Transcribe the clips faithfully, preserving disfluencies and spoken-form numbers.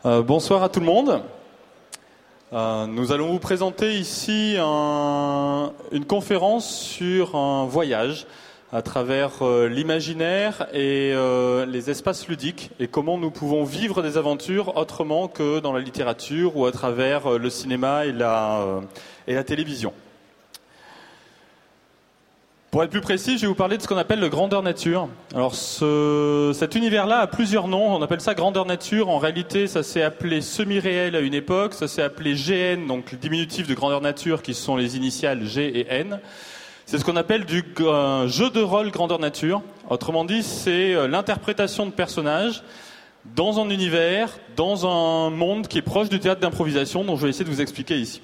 Euh, bonsoir à tout le monde. Euh, nous allons vous présenter ici un, une conférence sur un voyage à travers euh, l'imaginaire et euh, les espaces ludiques et comment nous pouvons vivre des aventures autrement que dans la littérature ou à travers euh, le cinéma et la, euh, et la télévision. Pour être plus précis, je vais vous parler de ce qu'on appelle le grandeur nature. Alors ce, cet univers-là a plusieurs noms, on appelle ça grandeur nature. En réalité, ça s'est appelé semi-réel à une époque, ça s'est appelé G N, donc le diminutif de grandeur nature qui sont les initiales G et N. C'est ce qu'on appelle du euh, jeu de rôle grandeur nature. Autrement dit, c'est euh, l'interprétation de personnages dans un univers, dans un monde qui est proche du théâtre d'improvisation, dont je vais essayer de vous expliquer ici.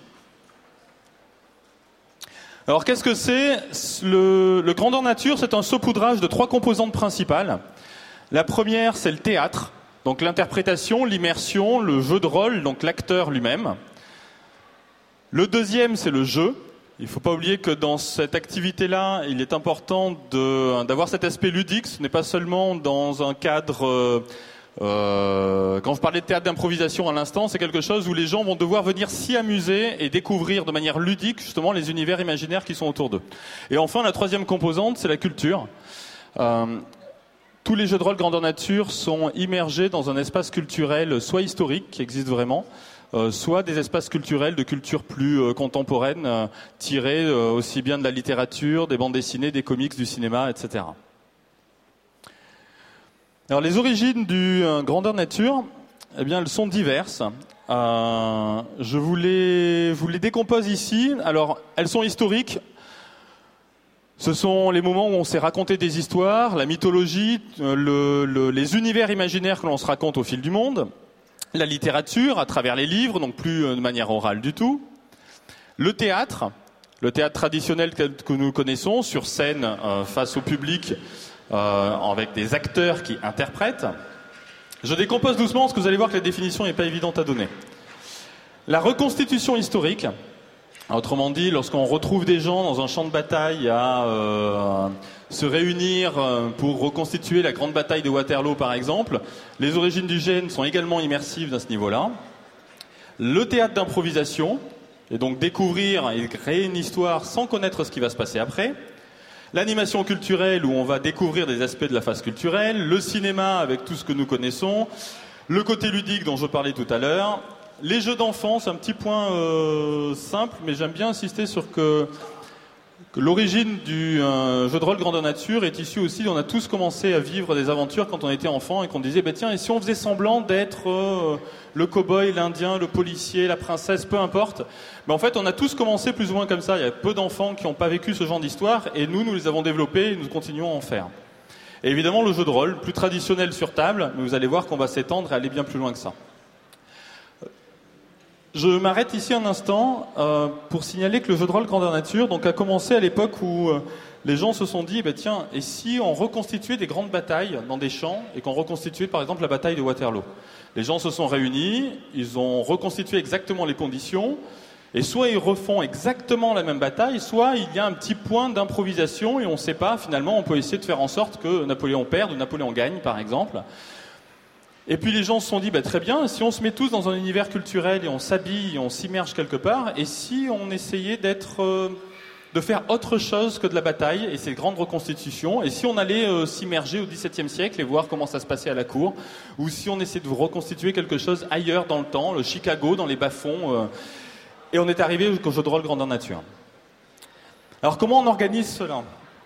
Alors qu'est-ce que c'est ? Le, le grandeur nature, c'est un saupoudrage de trois composantes principales. La première, c'est le théâtre, donc l'interprétation, l'immersion, le jeu de rôle, donc l'acteur lui-même. Le deuxième, c'est le jeu. Il ne faut pas oublier que dans cette activité-là, il est important de, d'avoir cet aspect ludique. Ce n'est pas seulement dans un cadre... Euh, Euh, quand je parlais de théâtre d'improvisation à l'instant, c'est quelque chose où les gens vont devoir venir s'y amuser et découvrir de manière ludique justement les univers imaginaires qui sont autour d'eux. Et enfin, la troisième composante, c'est la culture. Euh, tous les jeux de rôle grandeur nature sont immergés dans un espace culturel soit historique, qui existe vraiment, euh, soit des espaces culturels de culture plus euh, contemporaine, euh, tirés euh, aussi bien de la littérature, des bandes dessinées, des comics, du cinéma, et cetera. Alors les origines du euh, grandeur nature, eh bien elles sont diverses. Euh, je vous les, vous les décompose ici. Alors elles sont historiques. Ce sont les moments où on s'est raconté des histoires, la mythologie, euh, le, le, les univers imaginaires que l'on se raconte au fil du monde, la littérature à travers les livres, donc plus euh, de manière orale du tout, le théâtre, le théâtre traditionnel que, que nous connaissons sur scène euh, face au public. Euh, avec des acteurs qui interprètent. Je décompose doucement parce que vous allez voir que la définition n'est pas évidente à donner. La reconstitution historique, autrement dit, lorsqu'on retrouve des gens dans un champ de bataille à euh, se réunir pour reconstituer la grande bataille de Waterloo par exemple, les origines du G N sont également immersives à ce niveau-là. Le théâtre d'improvisation, et donc découvrir et créer une histoire sans connaître ce qui va se passer après. L'animation culturelle où on va découvrir des aspects de la phase culturelle, le cinéma avec tout ce que nous connaissons, le côté ludique dont je parlais tout à l'heure, les jeux d'enfants, c'est un petit point euh, simple, mais j'aime bien insister sur que, que l'origine du euh, jeu de rôle grandeur nature est issue aussi, on a tous commencé à vivre des aventures quand on était enfant et qu'on disait, bah, tiens, et si on faisait semblant d'être euh, le cow-boy, l'indien, le policier, la princesse, peu importe. Mais en fait, on a tous commencé plus ou moins comme ça. Il y a peu d'enfants qui n'ont pas vécu ce genre d'histoire et nous, nous les avons développés et nous continuons à en faire. Et évidemment, le jeu de rôle, plus traditionnel sur table, mais vous allez voir qu'on va s'étendre et aller bien plus loin que ça. Je m'arrête ici un instant euh, pour signaler que le jeu de rôle grandeur nature donc, a commencé à l'époque où euh, les gens se sont dit, bah, tiens, et si on reconstituait des grandes batailles dans des champs et qu'on reconstituait par exemple la bataille de Waterloo. Les gens se sont réunis, ils ont reconstitué exactement les conditions, et soit ils refont exactement la même bataille, soit il y a un petit point d'improvisation et on ne sait pas, finalement on peut essayer de faire en sorte que Napoléon perde ou Napoléon gagne par exemple. Et puis les gens se sont dit, bah, très bien, si on se met tous dans un univers culturel et on s'habille, on s'immerge quelque part, et si on essayait d'être, euh, de faire autre chose que de la bataille et ces grandes reconstitutions, et si on allait euh, s'immerger au dix-septième siècle et voir comment ça se passait à la cour, ou si on essayait de reconstituer quelque chose ailleurs dans le temps, le Chicago, dans les bas-fonds, euh, et on est arrivé jusqu'au jeu de rôle grandeur nature. Alors comment on organise cela ?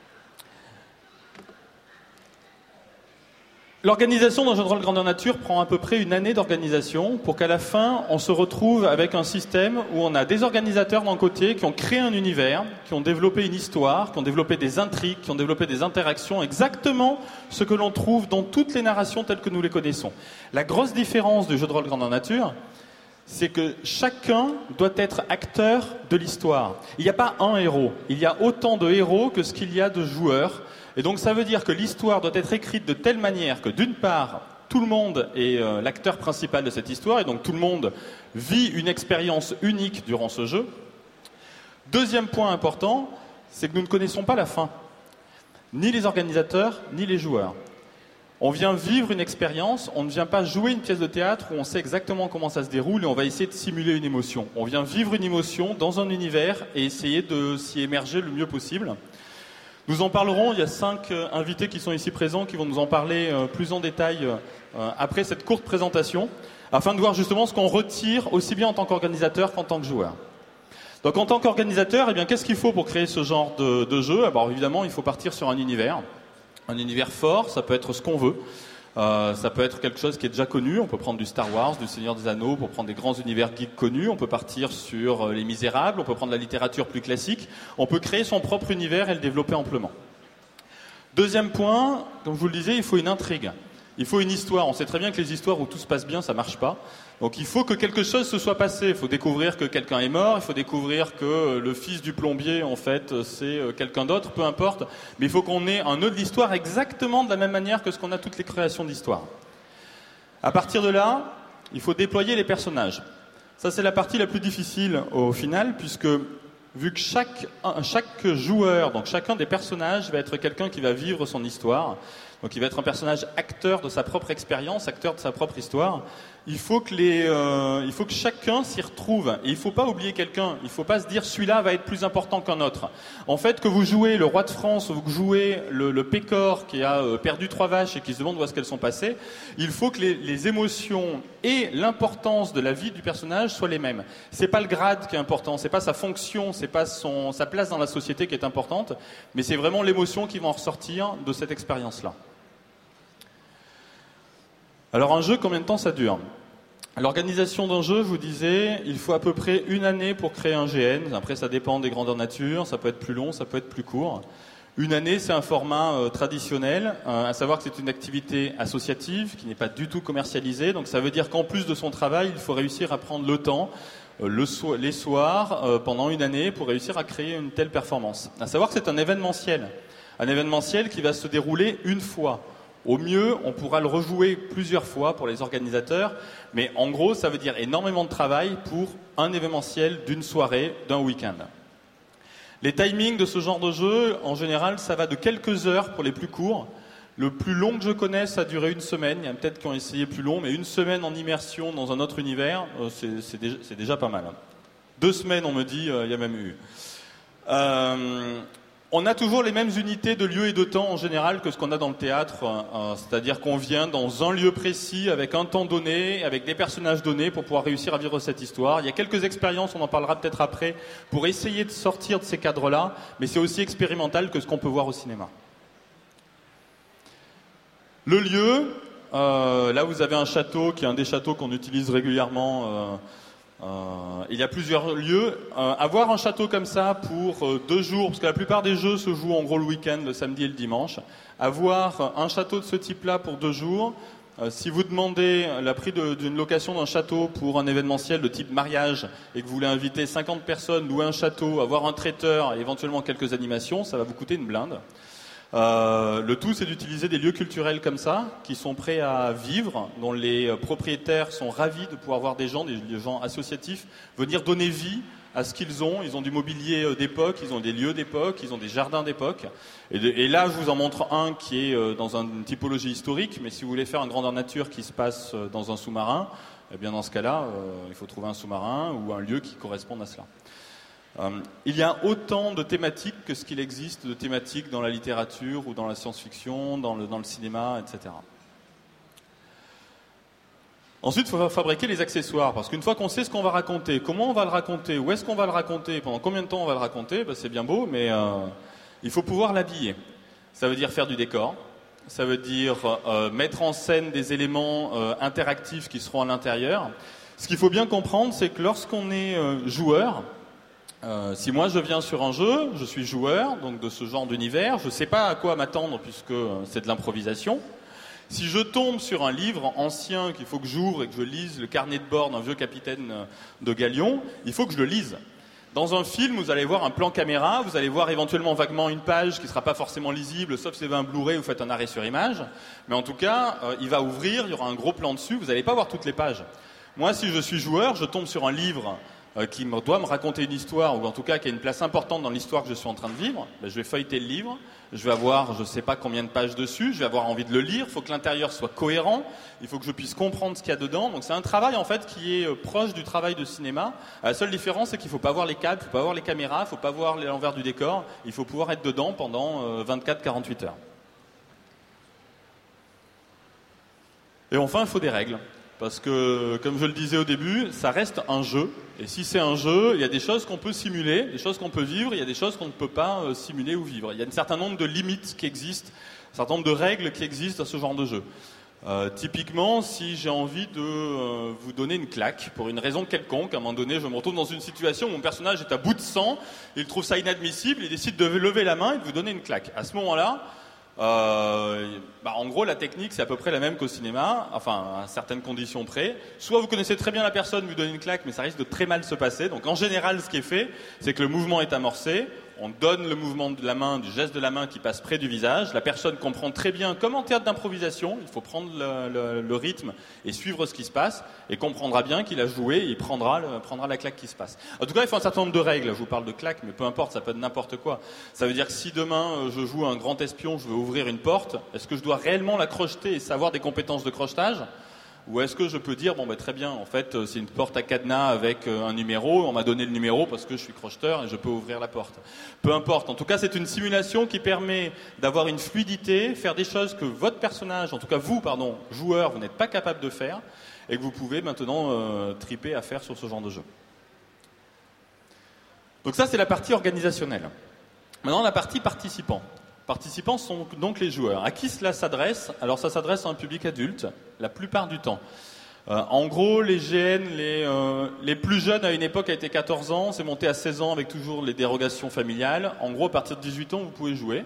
L'organisation d'un jeu de rôle grandeur nature prend à peu près une année d'organisation pour qu'à la fin, on se retrouve avec un système où on a des organisateurs d'un côté qui ont créé un univers, qui ont développé une histoire, qui ont développé des intrigues, qui ont développé des interactions, exactement ce que l'on trouve dans toutes les narrations telles que nous les connaissons. La grosse différence du jeu de rôle grandeur nature, c'est que chacun doit être acteur de l'histoire. Il n'y a pas un héros, il y a autant de héros que ce qu'il y a de joueurs. Et donc ça veut dire que l'histoire doit être écrite de telle manière que d'une part, tout le monde est euh, l'acteur principal de cette histoire et donc tout le monde vit une expérience unique durant ce jeu. Deuxième point important, c'est que nous ne connaissons pas la fin. Ni les organisateurs, ni les joueurs. On vient vivre une expérience, on ne vient pas jouer une pièce de théâtre où on sait exactement comment ça se déroule et on va essayer de simuler une émotion. On vient vivre une émotion dans un univers et essayer de s'y émerger le mieux possible. Nous en parlerons, il y a cinq euh, invités qui sont ici présents qui vont nous en parler euh, plus en détail euh, après cette courte présentation, afin de voir justement ce qu'on retire aussi bien en tant qu'organisateur qu'en tant que joueur. Donc en tant qu'organisateur, eh bien, qu'est-ce qu'il faut pour créer ce genre de, de jeu ? Alors évidemment, il faut partir sur un univers. Un univers fort, ça peut être ce qu'on veut. Euh, ça peut être quelque chose qui est déjà connu. On peut prendre du Star Wars, du Seigneur des Anneaux, pour prendre des grands univers geeks connus. On peut partir sur euh, Les Misérables, on peut prendre la littérature plus classique. On peut créer son propre univers et le développer amplement. Deuxième point, comme je vous le disais, il faut une intrigue. Il faut une histoire. On sait très bien que les histoires où tout se passe bien, ça marche pas. Donc il faut que quelque chose se soit passé. Il faut découvrir que quelqu'un est mort. Il faut découvrir que le fils du plombier, en fait, c'est quelqu'un d'autre. Peu importe. Mais il faut qu'on ait un nœud de l'histoire exactement de la même manière que ce qu'on a toutes les créations d'histoire. À partir de là, il faut déployer les personnages. Ça, c'est la partie la plus difficile au final, puisque vu que chaque, chaque joueur, donc chacun des personnages, va être quelqu'un qui va vivre son histoire. Donc il va être un personnage acteur de sa propre expérience, acteur de sa propre histoire. Il faut que, les, euh, il faut que chacun s'y retrouve. Et il ne faut pas oublier quelqu'un. Il ne faut pas se dire celui-là va être plus important qu'un autre. En fait, que vous jouez le roi de France ou que vous jouez le, le Pécor qui a euh, perdu trois vaches et qui se demande où est-ce qu'elles sont passées, il faut que les, les émotions et l'importance de la vie du personnage soient les mêmes. C'est pas le grade qui est important, c'est pas sa fonction, c'est pas son, sa place dans la société qui est importante, mais c'est vraiment l'émotion qui va en ressortir de cette expérience-là. Alors un jeu, combien de temps ça dure ? L'organisation d'un jeu, je vous disais, il faut à peu près une année pour créer un G N. Après, ça dépend des grandeurs nature, ça peut être plus long, ça peut être plus court. Une année, c'est un format euh, traditionnel, euh, à savoir que c'est une activité associative qui n'est pas du tout commercialisée. Donc ça veut dire qu'en plus de son travail, il faut réussir à prendre le temps, euh, le so- les soirs, euh, pendant une année, pour réussir à créer une telle performance. À savoir que c'est un événementiel. Un événementiel qui va se dérouler une fois. Au mieux, on pourra le rejouer plusieurs fois pour les organisateurs, mais en gros, ça veut dire énormément de travail pour un événementiel d'une soirée, d'un week-end. Les timings de ce genre de jeu, en général, ça va de quelques heures pour les plus courts. Le plus long que je connaisse a duré une semaine. Il y a peut-être qui ont essayé plus long, mais une semaine en immersion dans un autre univers, c'est, c'est, déjà, c'est déjà pas mal. Deux semaines, on me dit, il y a même eu. Euh, On a toujours les mêmes unités de lieu et de temps en général que ce qu'on a dans le théâtre, euh, c'est-à-dire qu'on vient dans un lieu précis, avec un temps donné, avec des personnages donnés pour pouvoir réussir à vivre cette histoire. Il y a quelques expériences, on en parlera peut-être après, pour essayer de sortir de ces cadres-là, mais c'est aussi expérimental que ce qu'on peut voir au cinéma. Le lieu, euh, là vous avez un château qui est un des châteaux qu'on utilise régulièrement. Euh, Euh, il y a plusieurs lieux. Euh, avoir un château comme ça pour euh, deux jours, parce que la plupart des jeux se jouent en gros le week-end, le samedi et le dimanche. Avoir un château de ce type-là pour deux jours, euh, si vous demandez le prix de, d'une location d'un château pour un événementiel de type mariage et que vous voulez inviter cinquante personnes, louer un château, avoir un traiteur et éventuellement quelques animations, ça va vous coûter une blinde. Euh, le tout, c'est d'utiliser des lieux culturels comme ça, qui sont prêts à vivre, dont les propriétaires sont ravis de pouvoir voir des gens, des, des gens associatifs, venir donner vie à ce qu'ils ont. Ils ont du mobilier d'époque, ils ont des lieux d'époque, ils ont des jardins d'époque. Et, de, et là, je vous en montre un qui est dans une typologie historique, mais si vous voulez faire un grandeur nature qui se passe dans un sous-marin, eh bien dans ce cas-là, euh, il faut trouver un sous-marin ou un lieu qui corresponde à cela. Euh, il y a autant de thématiques que ce qu'il existe de thématiques dans la littérature ou dans la science-fiction, dans le, dans le cinéma, et cetera. Ensuite, il faut fabriquer les accessoires, parce qu'une fois qu'on sait ce qu'on va raconter, comment on va le raconter, où est-ce qu'on va le raconter, pendant combien de temps on va le raconter, ben c'est bien beau, mais euh, il faut pouvoir l'habiller. Ça veut dire faire du décor, ça veut dire euh, mettre en scène des éléments euh, interactifs qui seront à l'intérieur. Ce qu'il faut bien comprendre, c'est que lorsqu'on est euh, joueur, Euh, si moi je viens sur un jeu, je suis joueur donc de ce genre d'univers, je ne sais pas à quoi m'attendre puisque euh, c'est de l'improvisation. Si je tombe sur un livre ancien qu'il faut que j'ouvre et que je lise le carnet de bord d'un vieux capitaine de galion, il faut que je le lise. Dans un film, vous allez voir un plan caméra, vous allez voir éventuellement vaguement une page qui ne sera pas forcément lisible, sauf si vous avez un Blu-ray ou vous faites un arrêt sur image. Mais en tout cas, euh, il va ouvrir, il y aura un gros plan dessus, vous n'allez pas voir toutes les pages. Moi, si je suis joueur, je tombe sur un livre euh, qui me, doit me raconter une histoire, ou en tout cas qui a une place importante dans l'histoire que je suis en train de vivre, ben, je vais feuilleter le livre, je vais avoir je ne sais pas combien de pages dessus, je vais avoir envie de le lire, il faut que l'intérieur soit cohérent, il faut que je puisse comprendre ce qu'il y a dedans. Donc c'est un travail en fait qui est proche du travail de cinéma. La seule différence, c'est qu'il ne faut pas voir les câbles, il ne faut pas voir les caméras, il ne faut pas voir l'envers du décor, il faut pouvoir être dedans pendant euh, vingt-quatre à quarante-huit heures. Et enfin, il faut des règles. Parce que, comme je le disais au début, ça reste un jeu. Et si c'est un jeu, il y a des choses qu'on peut simuler, des choses qu'on peut vivre, il y a des choses qu'on ne peut pas euh, simuler ou vivre. Il y a un certain nombre de limites qui existent, un certain nombre de règles qui existent à ce genre de jeu. Euh, typiquement, si j'ai envie de euh, vous donner une claque, pour une raison quelconque, à un moment donné, je me retrouve dans une situation où mon personnage est à bout de sang, il trouve ça inadmissible, il décide de lever la main et de vous donner une claque. À ce moment-là, Euh, bah en gros, la technique, c'est à peu près la même qu'au cinéma, enfin, à certaines conditions près. Soit vous connaissez très bien la personne, vous donnez une claque, mais ça risque de très mal se passer. Donc, en général, ce qui est fait, c'est que le mouvement est amorcé, on donne le mouvement de la main, du geste de la main qui passe près du visage. La personne comprend très bien, comme en théâtre d'improvisation, il faut prendre le, le, le rythme et suivre ce qui se passe, et comprendra bien qu'il a joué, et il prendra, le, prendra la claque qui se passe. En tout cas, il faut un certain nombre de règles. Je vous parle de claque, mais peu importe, ça peut être n'importe quoi. Ça veut dire que si demain, je joue un grand espion, je veux ouvrir une porte, est-ce que je dois réellement la crocheter et savoir des compétences de crochetage ? Ou est-ce que je peux dire, bon ben très bien, en fait, c'est une porte à cadenas avec un numéro, on m'a donné le numéro parce que je suis crocheteur et je peux ouvrir la porte. Peu importe, en tout cas, c'est une simulation qui permet d'avoir une fluidité, faire des choses que votre personnage, en tout cas vous, pardon, joueur, vous n'êtes pas capable de faire, et que vous pouvez maintenant euh, triper à faire sur ce genre de jeu. Donc ça, c'est la partie organisationnelle. Maintenant, la partie participant. Participants sont donc les joueurs. À qui cela s'adresse ? Alors ça s'adresse à un public adulte, la plupart du temps. Euh, en gros, les G N, les, euh, les plus jeunes à une époque a été quatorze ans, c'est monté à seize ans avec toujours les dérogations familiales. En gros, à partir de dix-huit ans, vous pouvez jouer.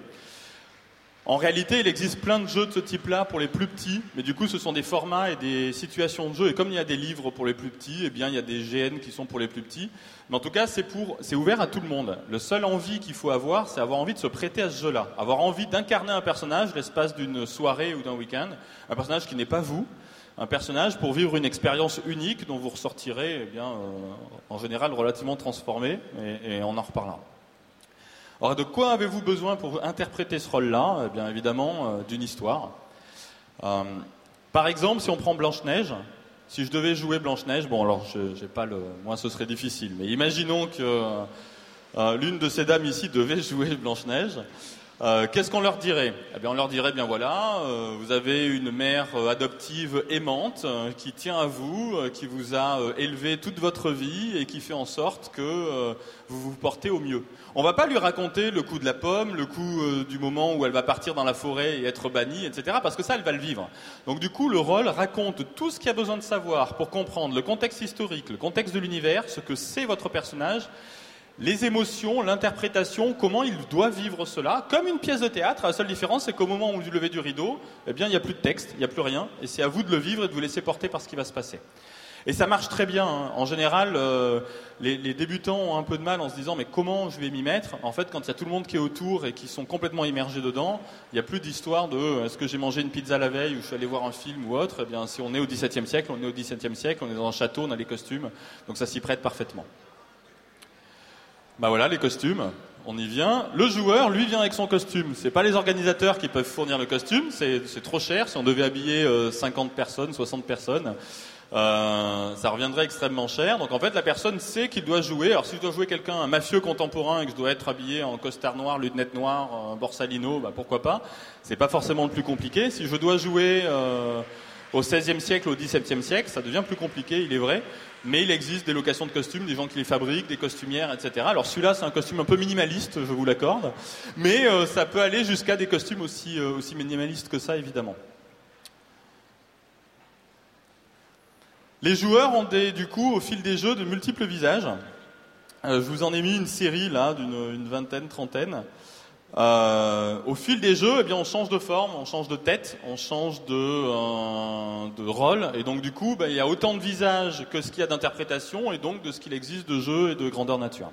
En réalité, il existe plein de jeux de ce type-là pour les plus petits, mais du coup, ce sont des formats et des situations de jeu. Et comme il y a des livres pour les plus petits, eh bien, il y a des G N qui sont pour les plus petits. Mais en tout cas, c'est pour, c'est ouvert à tout le monde. Le seul envie qu'il faut avoir, c'est avoir envie de se prêter à ce jeu-là. Avoir envie d'incarner un personnage l'espace d'une soirée ou d'un week-end. Un personnage qui n'est pas vous. Un personnage pour vivre une expérience unique dont vous ressortirez, eh bien, euh, en général, relativement transformé. Et, et on en reparlera. Alors, de quoi avez-vous besoin pour interpréter ce rôle-là ? Eh bien, évidemment, euh, d'une histoire. Euh, par exemple, si on prend Blanche-Neige, si je devais jouer Blanche-Neige, bon, alors, je, j'ai pas le, moi, ce serait difficile, mais imaginons que euh, l'une de ces dames ici devait jouer Blanche-Neige. Euh, qu'est-ce qu'on leur dirait ? Eh bien, on leur dirait, bien voilà, euh, vous avez une mère euh, adoptive aimante euh, qui tient à vous, euh, qui vous a euh, élevé toute votre vie et qui fait en sorte que euh, vous vous portez au mieux. On va pas lui raconter le coup de la pomme, le coup euh, du moment où elle va partir dans la forêt et être bannie, et cetera. Parce que ça, elle va le vivre. Donc du coup, le rôle raconte tout ce qu'il y a besoin de savoir pour comprendre le contexte historique, le contexte de l'univers, ce que c'est votre personnage, les émotions, l'interprétation, comment il doit vivre cela, comme une pièce de théâtre. La seule différence, c'est qu'au moment où vous levez du rideau, eh bien, il n'y a plus de texte, il n'y a plus rien, et c'est à vous de le vivre et de vous laisser porter par ce qui va se passer. Et ça marche très bien, hein. En général, euh, les, les débutants ont un peu de mal en se disant, mais comment je vais m'y mettre ? En fait, quand il y a tout le monde qui est autour et qui sont complètement immergés dedans, il n'y a plus d'histoire de, est-ce que j'ai mangé une pizza la veille ou je suis allé voir un film ou autre ? Eh bien, si on est au dix-septième siècle, on est au dix-septième siècle, on est dans un château, on a les costumes, donc ça s'y prête parfaitement. Bah voilà, les costumes, on y vient. Le joueur, lui, vient avec son costume. C'est pas les organisateurs qui peuvent fournir le costume, c'est, c'est trop cher. Si on devait habiller euh, cinquante personnes, soixante personnes, euh, ça reviendrait extrêmement cher. Donc en fait, la personne sait qu'il doit jouer. Alors si je dois jouer quelqu'un, un mafieux contemporain, et que je dois être habillé en costard noir, lunettes noires, euh, borsalino, bah pourquoi pas. C'est pas forcément le plus compliqué. Si je dois jouer euh, au seizième siècle, au dix-septième siècle, ça devient plus compliqué, il est vrai. Mais il existe des locations de costumes, des gens qui les fabriquent, des costumières, et cetera. Alors celui-là, c'est un costume un peu minimaliste, je vous l'accorde. Mais euh, ça peut aller jusqu'à des costumes aussi, euh, aussi minimalistes que ça, évidemment. Les joueurs ont des, du coup, au fil des jeux, de multiples visages. Euh, je vous en ai mis une série, là, d'une une vingtaine, trentaine. Euh, au fil des jeux, eh bien, on change de forme, on change de tête, on change de, euh, de rôle, et donc du coup, bah, il y a autant de visages que ce qu'il y a d'interprétation, et donc de ce qu'il existe de jeux et de grandeur nature.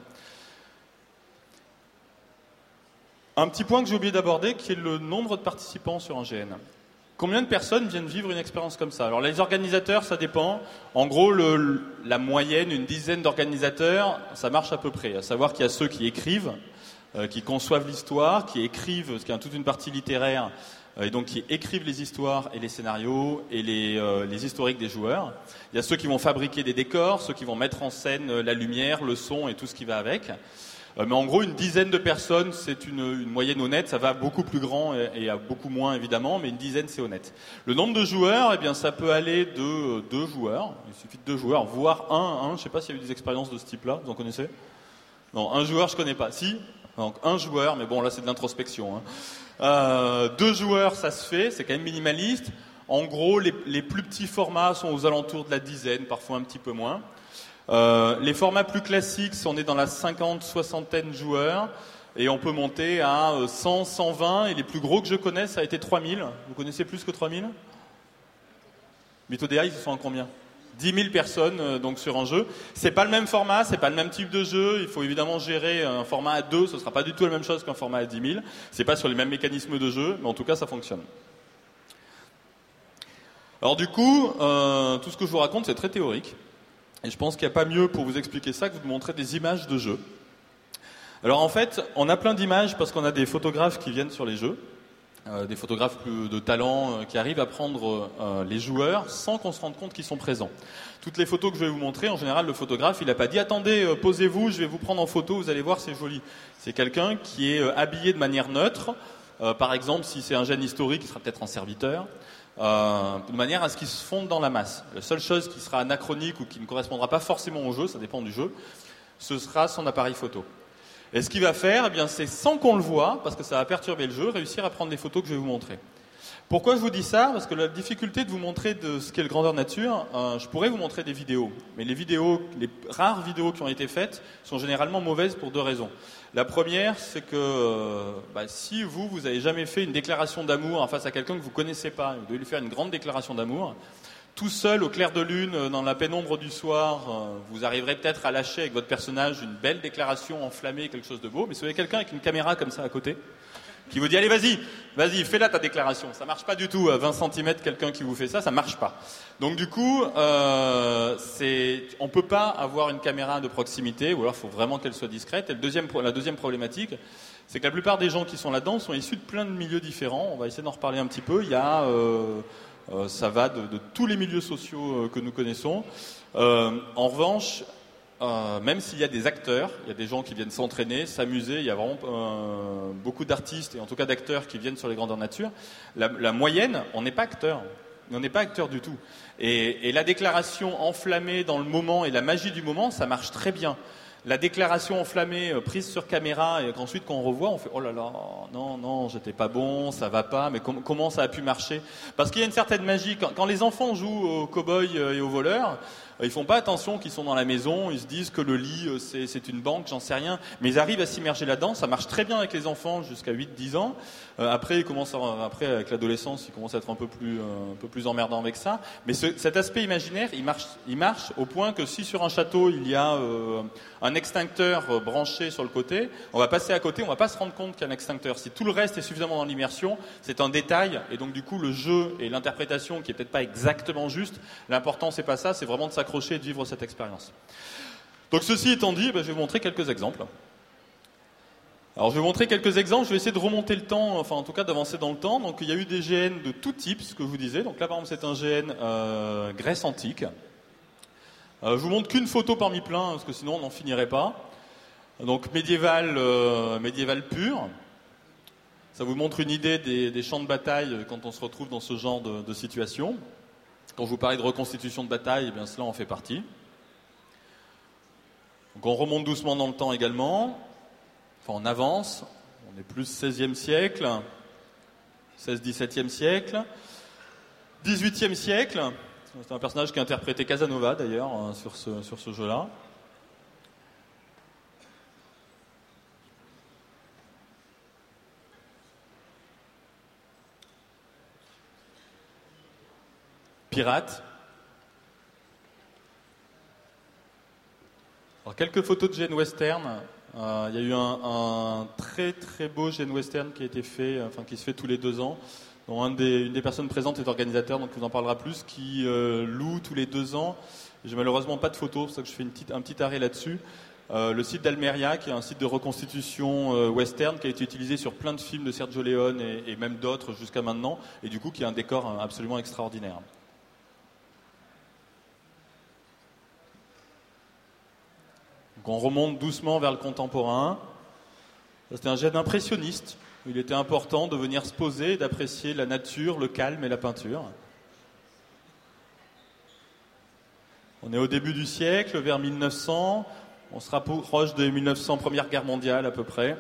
Un petit point que j'ai oublié d'aborder, qui est le nombre de participants sur un G N. Combien de personnes viennent vivre une expérience comme ça? Alors les organisateurs, ça dépend. En gros, le, la moyenne, une dizaine d'organisateurs, ça marche à peu près. À savoir qu'il y a ceux qui écrivent, euh, qui conçoivent l'histoire, qui écrivent, parce qu'il y a toute une partie littéraire, euh, et donc qui écrivent les histoires et les scénarios et les, euh, les historiques des joueurs. Il y a ceux qui vont fabriquer des décors, ceux qui vont mettre en scène euh, la lumière, le son et tout ce qui va avec. Euh, mais en gros, une dizaine de personnes, c'est une, une moyenne honnête. Ça va beaucoup plus grand et, et à beaucoup moins, évidemment, mais une dizaine, c'est honnête. Le nombre de joueurs, eh bien, ça peut aller de euh, deux joueurs. Il suffit de deux joueurs, voire un. un. Je ne sais pas s'il y a eu des expériences de ce type-là. Vous en connaissez? Non, un joueur, je ne connais pas. Si, donc un joueur, mais bon, là, c'est de l'introspection. Hein. Euh, deux joueurs, ça se fait. C'est quand même minimaliste. En gros, les, les plus petits formats sont aux alentours de la dizaine, parfois un petit peu moins. Euh, les formats plus classiques, on est dans la cinquante, soixantaine joueurs et on peut monter à cent, cent vingt et les plus gros que je connaisse, ça a été trois mille. Vous connaissez plus que trois mille? Mythodea, ils sont à combien? dix mille personnes euh, donc sur un jeu. C'est pas le même format, c'est pas le même type de jeu. Il faut évidemment gérer un format à deux, ce sera pas du tout la même chose qu'un format à dix mille. C'est pas sur les mêmes mécanismes de jeu, mais en tout cas ça fonctionne. Alors du coup, euh, tout ce que je vous raconte, c'est très théorique. Et je pense qu'il n'y a pas mieux pour vous expliquer ça que de vous montrer des images de jeux. Alors en fait, on a plein d'images parce qu'on a des photographes qui viennent sur les jeux, euh, des photographes de talent euh, qui arrivent à prendre euh, les joueurs sans qu'on se rende compte qu'ils sont présents. Toutes les photos que je vais vous montrer, en général, le photographe, il n'a pas dit « Attendez, euh, posez-vous, je vais vous prendre en photo, vous allez voir, c'est joli ». C'est quelqu'un qui est euh, habillé de manière neutre. Euh, par exemple, si c'est un gène historique, il sera peut-être en serviteur. Euh, de manière à ce qu'ils se fondent dans la masse. La seule chose qui sera anachronique ou qui ne correspondra pas forcément au jeu, ça dépend du jeu, ce sera son appareil photo. Et ce qu'il va faire, eh bien, c'est sans qu'on le voie, parce que ça va perturber le jeu, réussir à prendre les photos que je vais vous montrer. Pourquoi je vous dis ça? Parce que la difficulté de vous montrer de ce qu'est le grandeur nature, euh, je pourrais vous montrer des vidéos, mais les vidéos, les rares vidéos qui ont été faites sont généralement mauvaises pour deux raisons. La première, c'est que euh, bah, si vous, vous avez jamais fait une déclaration d'amour en face à quelqu'un que vous connaissez pas, vous devez lui faire une grande déclaration d'amour, tout seul au clair de lune, dans la pénombre du soir, euh, vous arriverez peut-être à lâcher avec votre personnage une belle déclaration enflammée, quelque chose de beau, mais si vous avez quelqu'un avec une caméra comme ça à côté, qui vous dit allez vas-y, vas-y, fais-la ta déclaration. Ça marche pas du tout à vingt centimètres quelqu'un qui vous fait ça, ça marche pas. Donc du coup, euh, c'est, on peut pas avoir une caméra de proximité, ou alors il faut vraiment qu'elle soit discrète. Et le deuxième, la deuxième problématique, c'est que la plupart des gens qui sont là-dedans sont issus de plein de milieux différents. On va essayer d'en reparler un petit peu. Il y a, euh, euh, ça va de, de tous les milieux sociaux euh, que nous connaissons. Euh, en revanche, Euh, même s'il y a des acteurs, il y a des gens qui viennent s'entraîner, s'amuser, il y a vraiment euh, beaucoup d'artistes et en tout cas d'acteurs qui viennent sur les grandeurs nature. La, la moyenne, on n'est pas acteur, on n'est pas acteur du tout. Et, et la déclaration enflammée dans le moment et la magie du moment, ça marche très bien. La déclaration enflammée euh, prise sur caméra et qu'ensuite quand on revoit, on fait oh là là, non non, j'étais pas bon, ça va pas, mais com- comment ça a pu marcher? Parce qu'il y a une certaine magie quand, quand les enfants jouent aux cow-boys et aux voleurs. Ils font pas attention qu'ils sont dans la maison, ils se disent que le lit c'est, c'est une banque, j'en sais rien, mais ils arrivent à s'immerger là-dedans, ça marche très bien avec les enfants jusqu'à huit dix ans. Euh, après, ils commencent à, après avec l'adolescence, ils commencent à être un peu plus, euh, un peu plus emmerdants avec ça. Mais ce, cet aspect imaginaire, il marche, il marche au point que si sur un château il y a euh, un extincteur branché sur le côté, on va passer à côté, on va pas se rendre compte qu'il y a un extincteur. Si tout le reste est suffisamment dans l'immersion, c'est un détail, et donc du coup le jeu et l'interprétation qui est peut-être pas exactement juste, l'important c'est pas ça, c'est vraiment de s'accrocher et de vivre cette expérience. Donc ceci étant dit, ben, je vais vous montrer quelques exemples. Alors je vais vous montrer quelques exemples, je vais essayer de remonter le temps, enfin en tout cas d'avancer dans le temps. Donc il y a eu des G N de tout type, ce que je vous disais. Donc là par exemple c'est un G N euh, Grèce antique. Euh, je vous montre qu'une photo parmi plein, parce que sinon on n'en finirait pas. Donc médiéval, euh, médiéval pur. Ça vous montre une idée des, des champs de bataille quand on se retrouve dans ce genre de, de situation. Quand je vous parlais de reconstitution de bataille, eh bien cela en fait partie. Donc on remonte doucement dans le temps également. Enfin on avance. On est plus seizième siècle, seize dix-septième siècle, dix-huitième siècle. C'est un personnage qui a interprété Casanova d'ailleurs sur ce, sur ce jeu-là. Pirate. Alors, quelques photos de G N Western. Euh, il y a eu un, un très très beau G N Western qui a été fait, enfin qui se fait tous les deux ans. dont un des, une des personnes présentes est organisateur, donc on en parlera plus, qui euh, loue tous les deux ans. J'ai malheureusement pas de photos, c'est pour ça que je fais une petite, un petit arrêt là-dessus. Euh, le site d'Almeria, qui est un site de reconstitution euh, western, qui a été utilisé sur plein de films de Sergio Leone et, et même d'autres jusqu'à maintenant, et du coup qui a un décor absolument extraordinaire. Donc on remonte doucement vers le contemporain. C'était un gène impressionniste. Il était important de venir se poser et d'apprécier la nature, le calme et la peinture. On est au début du siècle, vers mille neuf cents. On se rapproche de mille neuf cents, Première Guerre mondiale à peu près.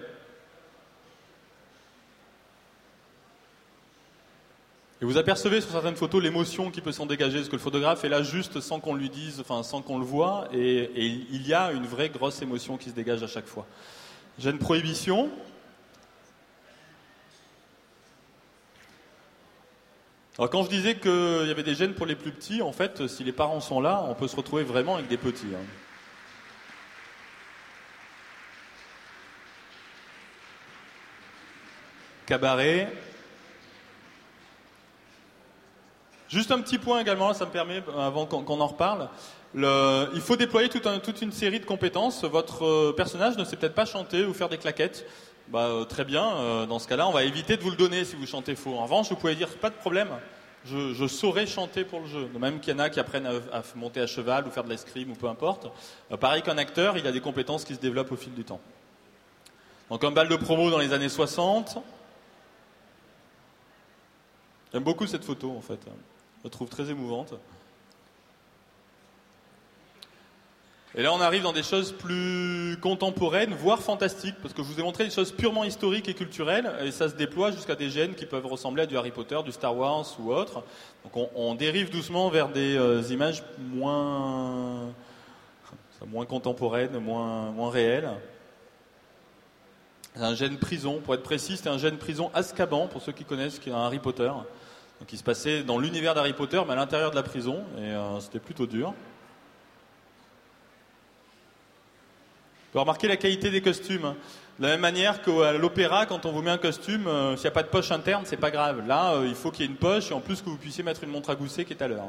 Et vous apercevez sur certaines photos l'émotion qui peut s'en dégager, parce que le photographe est là juste sans qu'on lui dise, enfin sans qu'on le voie, et, et il y a une vraie grosse émotion qui se dégage à chaque fois. Gène prohibition. Alors quand je disais qu'il y avait des gènes pour les plus petits, en fait, si les parents sont là, on peut se retrouver vraiment avec des petits. Hein. Cabaret. Juste un petit point également, ça me permet, avant qu'on, qu'on en reparle, le, il faut déployer tout un, toute une série de compétences. Votre personnage ne sait peut-être pas chanter ou faire des claquettes. Bah, euh, très bien, euh, dans ce cas-là, on va éviter de vous le donner si vous chantez faux. En revanche, vous pouvez dire, pas de problème, je, je saurais chanter pour le jeu. De même qu'il y en a qui apprennent à, à monter à cheval ou faire de l'escrime ou peu importe. Euh, pareil qu'un acteur, il a des compétences qui se développent au fil du temps. Donc un bal de promo dans les années soixante. J'aime beaucoup cette photo en fait. Je la trouve très émouvante. Et là, on arrive dans des choses plus contemporaines, voire fantastiques, parce que je vous ai montré des choses purement historiques et culturelles, et ça se déploie jusqu'à des gènes qui peuvent ressembler à du Harry Potter, du Star Wars ou autre. Donc on, on dérive doucement vers des euh, images moins, moins contemporaines, moins, moins réelles. C'est un gène prison, pour être précis, c'est un gène prison Azkaban, pour ceux qui connaissent, qui est un Harry Potter. Donc il se passait dans l'univers d'Harry Potter, mais à l'intérieur de la prison, et euh, c'était plutôt dur. On peut remarquer la qualité des costumes. De la même manière qu'à l'opéra, quand on vous met un costume, euh, s'il n'y a pas de poche interne, c'est pas grave. Là, euh, il faut qu'il y ait une poche, et en plus que vous puissiez mettre une montre à gousset qui est à l'heure.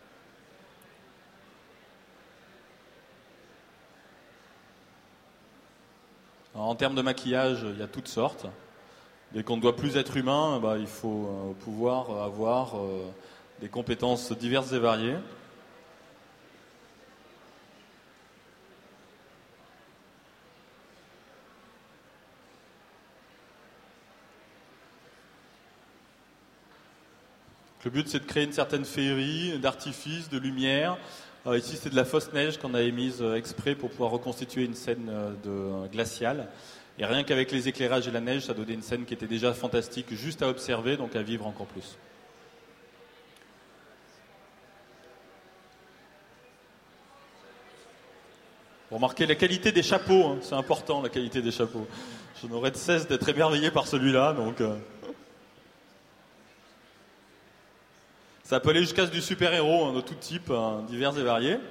Alors, en termes de maquillage, il y a toutes sortes. Dès qu'on ne doit plus être humain, bah, il faut euh, pouvoir avoir euh, des compétences diverses et variées. Le but, c'est de créer une certaine féerie, d'artifice, de lumière. Euh, ici, c'est de la fausse neige qu'on a émise euh, exprès pour pouvoir reconstituer une scène euh, de, euh, glaciale. Et rien qu'avec les éclairages et la neige, ça donnait une scène qui était déjà fantastique, juste à observer, donc à vivre encore plus. Vous remarquez la qualité des chapeaux, hein, c'est important la qualité des chapeaux. Je n'aurais de cesse d'être émerveillé par celui-là, donc... Euh... Ça peut aller jusqu'à du super-héros, hein, de tout type, hein, divers et variés.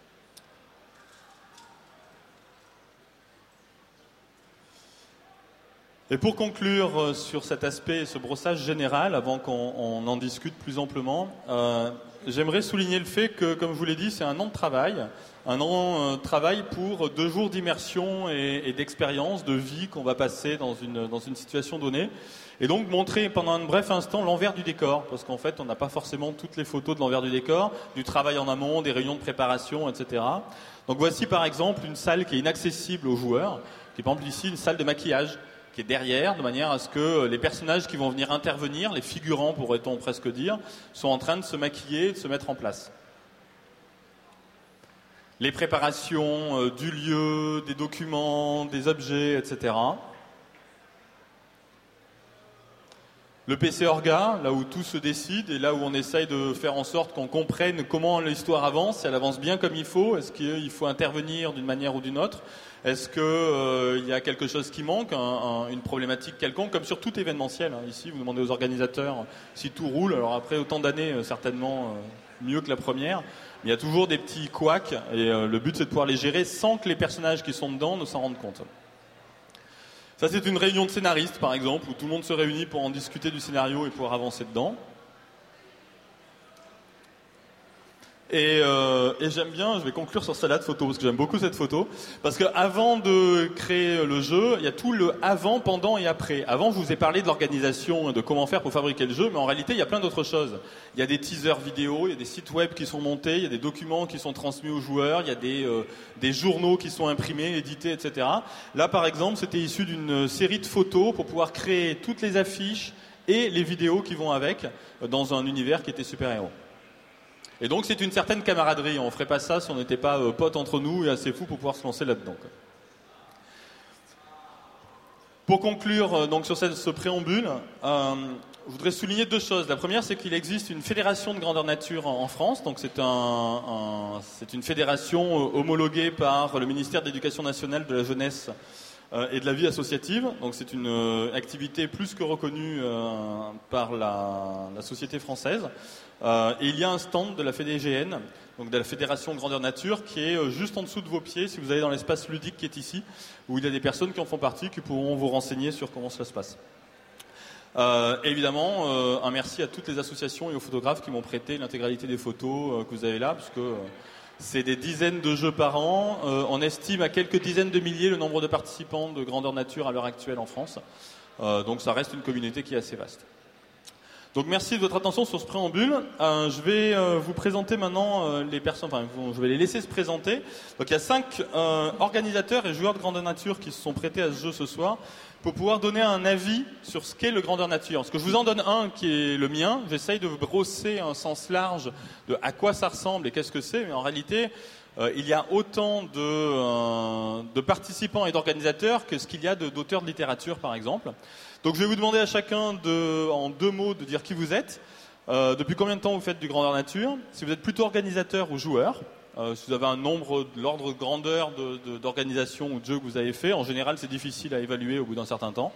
Et pour conclure sur cet aspect, ce brossage général, avant qu'on on en discute plus amplement, euh, j'aimerais souligner le fait que, comme je vous l'ai dit, c'est un an de travail, un an de travail pour deux jours d'immersion et, et d'expérience, de vie qu'on va passer dans une, dans une situation donnée. Et donc montrer pendant un bref instant l'envers du décor, parce qu'en fait on n'a pas forcément toutes les photos de l'envers du décor, du travail en amont, des réunions de préparation, et cetera. Donc voici par exemple une salle qui est inaccessible aux joueurs, qui est par exemple ici une salle de maquillage, qui est derrière, de manière à ce que les personnages qui vont venir intervenir, les figurants pourrait-on presque dire, sont en train de se maquiller et de se mettre en place. Les préparations euh, du lieu, des documents, des objets, et cetera. Le P C Orga, là où tout se décide et là où on essaye de faire en sorte qu'on comprenne comment l'histoire avance, si elle avance bien comme il faut, est-ce qu'il faut intervenir d'une manière ou d'une autre, est-ce qu'il euh, y a quelque chose qui manque, un, un, une problématique quelconque, comme sur tout événementiel. Hein. Ici, vous demandez aux organisateurs si tout roule, alors après autant d'années, euh, certainement euh, mieux que la première, mais il y a toujours des petits couacs et euh, le but c'est de pouvoir les gérer sans que les personnages qui sont dedans ne s'en rendent compte. Ça, c'est une réunion de scénaristes, par exemple, où tout le monde se réunit pour en discuter du scénario et pouvoir avancer dedans. Et, euh, et j'aime bien, je vais conclure sur celle-là de photo, parce que j'aime beaucoup cette photo. Parce qu'avant de créer le jeu, il y a tout le avant, pendant et après. Avant, je vous ai parlé de l'organisation, de comment faire pour fabriquer le jeu, mais en réalité, il y a plein d'autres choses. Il y a des teasers vidéo, il y a des sites web qui sont montés, il y a des documents qui sont transmis aux joueurs, il y a des, euh, des journaux qui sont imprimés, édités, et cetera. Là, par exemple, c'était issu d'une série de photos pour pouvoir créer toutes les affiches et les vidéos qui vont avec, dans un univers qui était super-héros. Et donc c'est une certaine camaraderie, on ne ferait pas ça si on n'était pas euh, potes entre nous et assez fous pour pouvoir se lancer là-dedans. Quoi. Pour conclure euh, donc sur cette, ce préambule, euh, je voudrais souligner deux choses. La première, c'est qu'il existe une fédération de grandeur nature en, en France, donc c'est, un, un, c'est une fédération euh, homologuée par le ministère de l'Éducation nationale, de la jeunesse euh, et de la vie associative. Donc c'est une euh, activité plus que reconnue euh, par la, la société française. Euh, et il y a un stand de la F D G N, donc de la Fédération Grandeur Nature, qui est euh, juste en dessous de vos pieds, si vous allez dans l'espace ludique qui est ici, où il y a des personnes qui en font partie, qui pourront vous renseigner sur comment cela se passe. Euh, et évidemment, euh, un merci à toutes les associations et aux photographes qui m'ont prêté l'intégralité des photos euh, que vous avez là, puisque euh, c'est des dizaines de jeux par an. Euh, on estime à quelques dizaines de milliers le nombre de participants de Grandeur Nature à l'heure actuelle en France. Euh, donc ça reste une communauté qui est assez vaste. Donc merci de votre attention sur ce préambule. Euh, je vais euh, vous présenter maintenant euh, les personnes, enfin je vais les laisser se présenter. Donc il y a cinq euh, organisateurs et joueurs de grandeur nature qui se sont prêtés à ce jeu ce soir pour pouvoir donner un avis sur ce qu'est le grandeur nature. Parce que je vous en donne un qui est le mien, j'essaye de vous brosser un sens large de à quoi ça ressemble et qu'est-ce que c'est, mais en réalité euh, il y a autant de, euh, de participants et d'organisateurs que ce qu'il y a de, d'auteurs de littérature par exemple. Donc je vais vous demander à chacun de, en deux mots de dire qui vous êtes, euh, depuis combien de temps vous faites du grandeur nature, si vous êtes plutôt organisateur ou joueur, euh, si vous avez un nombre, de l'ordre de grandeur de, de, d'organisation ou de jeu que vous avez fait. En général, c'est difficile à évaluer au bout d'un certain temps.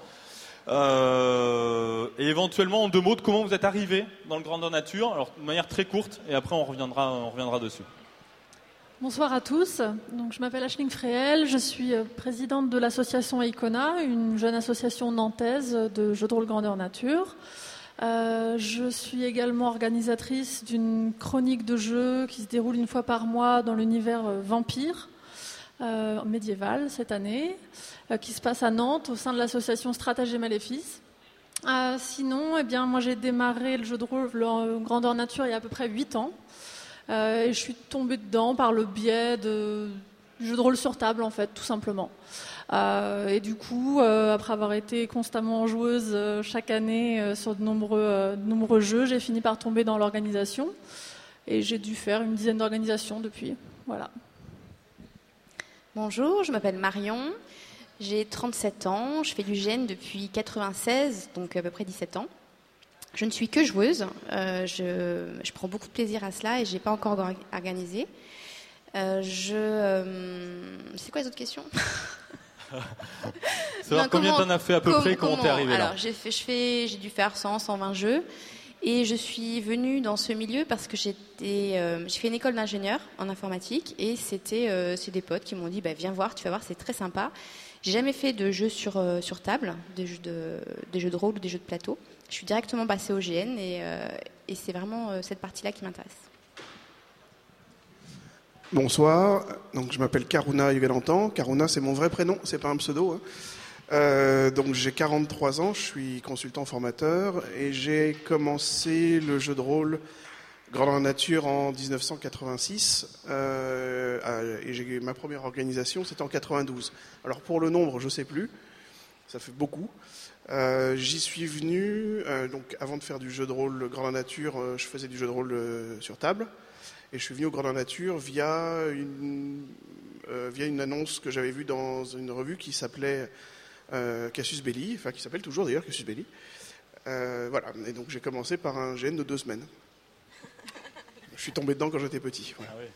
Euh, et éventuellement en deux mots de comment vous êtes arrivé dans le grandeur nature, alors de manière très courte, et après on reviendra, on reviendra dessus. Bonsoir à tous. Donc, je m'appelle Acheling Fréhel, je suis présidente de l'association Icona, une jeune association nantaise de jeux de rôle grandeur nature. Euh, je suis également organisatrice d'une chronique de jeux qui se déroule une fois par mois dans l'univers vampire euh, médiéval cette année, euh, qui se passe à Nantes au sein de l'association Stratagème et Maléfices. Euh, sinon, eh bien, moi j'ai démarré le jeu de rôle le grandeur nature il y a à peu près huit ans. Euh, et je suis tombée dedans par le biais de jeux de rôle sur table, en fait, tout simplement. Euh, et du coup, euh, après avoir été constamment joueuse euh, chaque année euh, sur de nombreux, euh, de nombreux jeux, j'ai fini par tomber dans l'organisation. Et j'ai dû faire une dizaine d'organisations depuis. Voilà. Bonjour, je m'appelle Marion. J'ai trente-sept ans. Je fais du G N depuis quatre-vingt-seize, donc à peu près dix-sept ans. Je ne suis que joueuse, euh, je, je prends beaucoup de plaisir à cela et je n'ai pas encore organisé. Euh, je, euh, c'est quoi les autres questions? Savoir combien tu en as fait à peu com- près, comment t'es arrivé là? Alors, j'ai, fait, je fais, j'ai dû faire cent, cent vingt jeux et je suis venue dans ce milieu parce que j'étais, euh, j'ai fait une école d'ingénieur en informatique et c'était, euh, c'est des potes qui m'ont dit bah, viens voir, tu vas voir, c'est très sympa. J'ai jamais fait de jeux sur, euh, sur table, des jeux, de, des jeux de rôle ou des jeux de plateau. Je suis directement passée au G N et, euh, et c'est vraiment euh, cette partie-là qui m'intéresse. Bonsoir, donc je m'appelle Karuna Yugalantan. Karuna, c'est mon vrai prénom, c'est pas un pseudo. Hein. Euh, donc j'ai quarante-trois ans, je suis consultant formateur et j'ai commencé le jeu de rôle Grandeur Nature en dix-neuf cent quatre-vingt-six euh, et j'ai ma première organisation, c'était en quatre-vingt-douze. Alors pour le nombre, je sais plus, ça fait beaucoup. Euh, j'y suis venu, euh, donc avant de faire du jeu de rôle Grandeur Nature, euh, je faisais du jeu de rôle euh, sur table. Et je suis venu au Grandeur Nature via une, euh, via une annonce que j'avais vue dans une revue qui s'appelait euh, Casus Belli, enfin qui s'appelle toujours d'ailleurs Casus Belli. Euh, voilà, et donc j'ai commencé par un G N de deux semaines. Je suis tombé dedans quand j'étais petit. Voilà. Ah oui.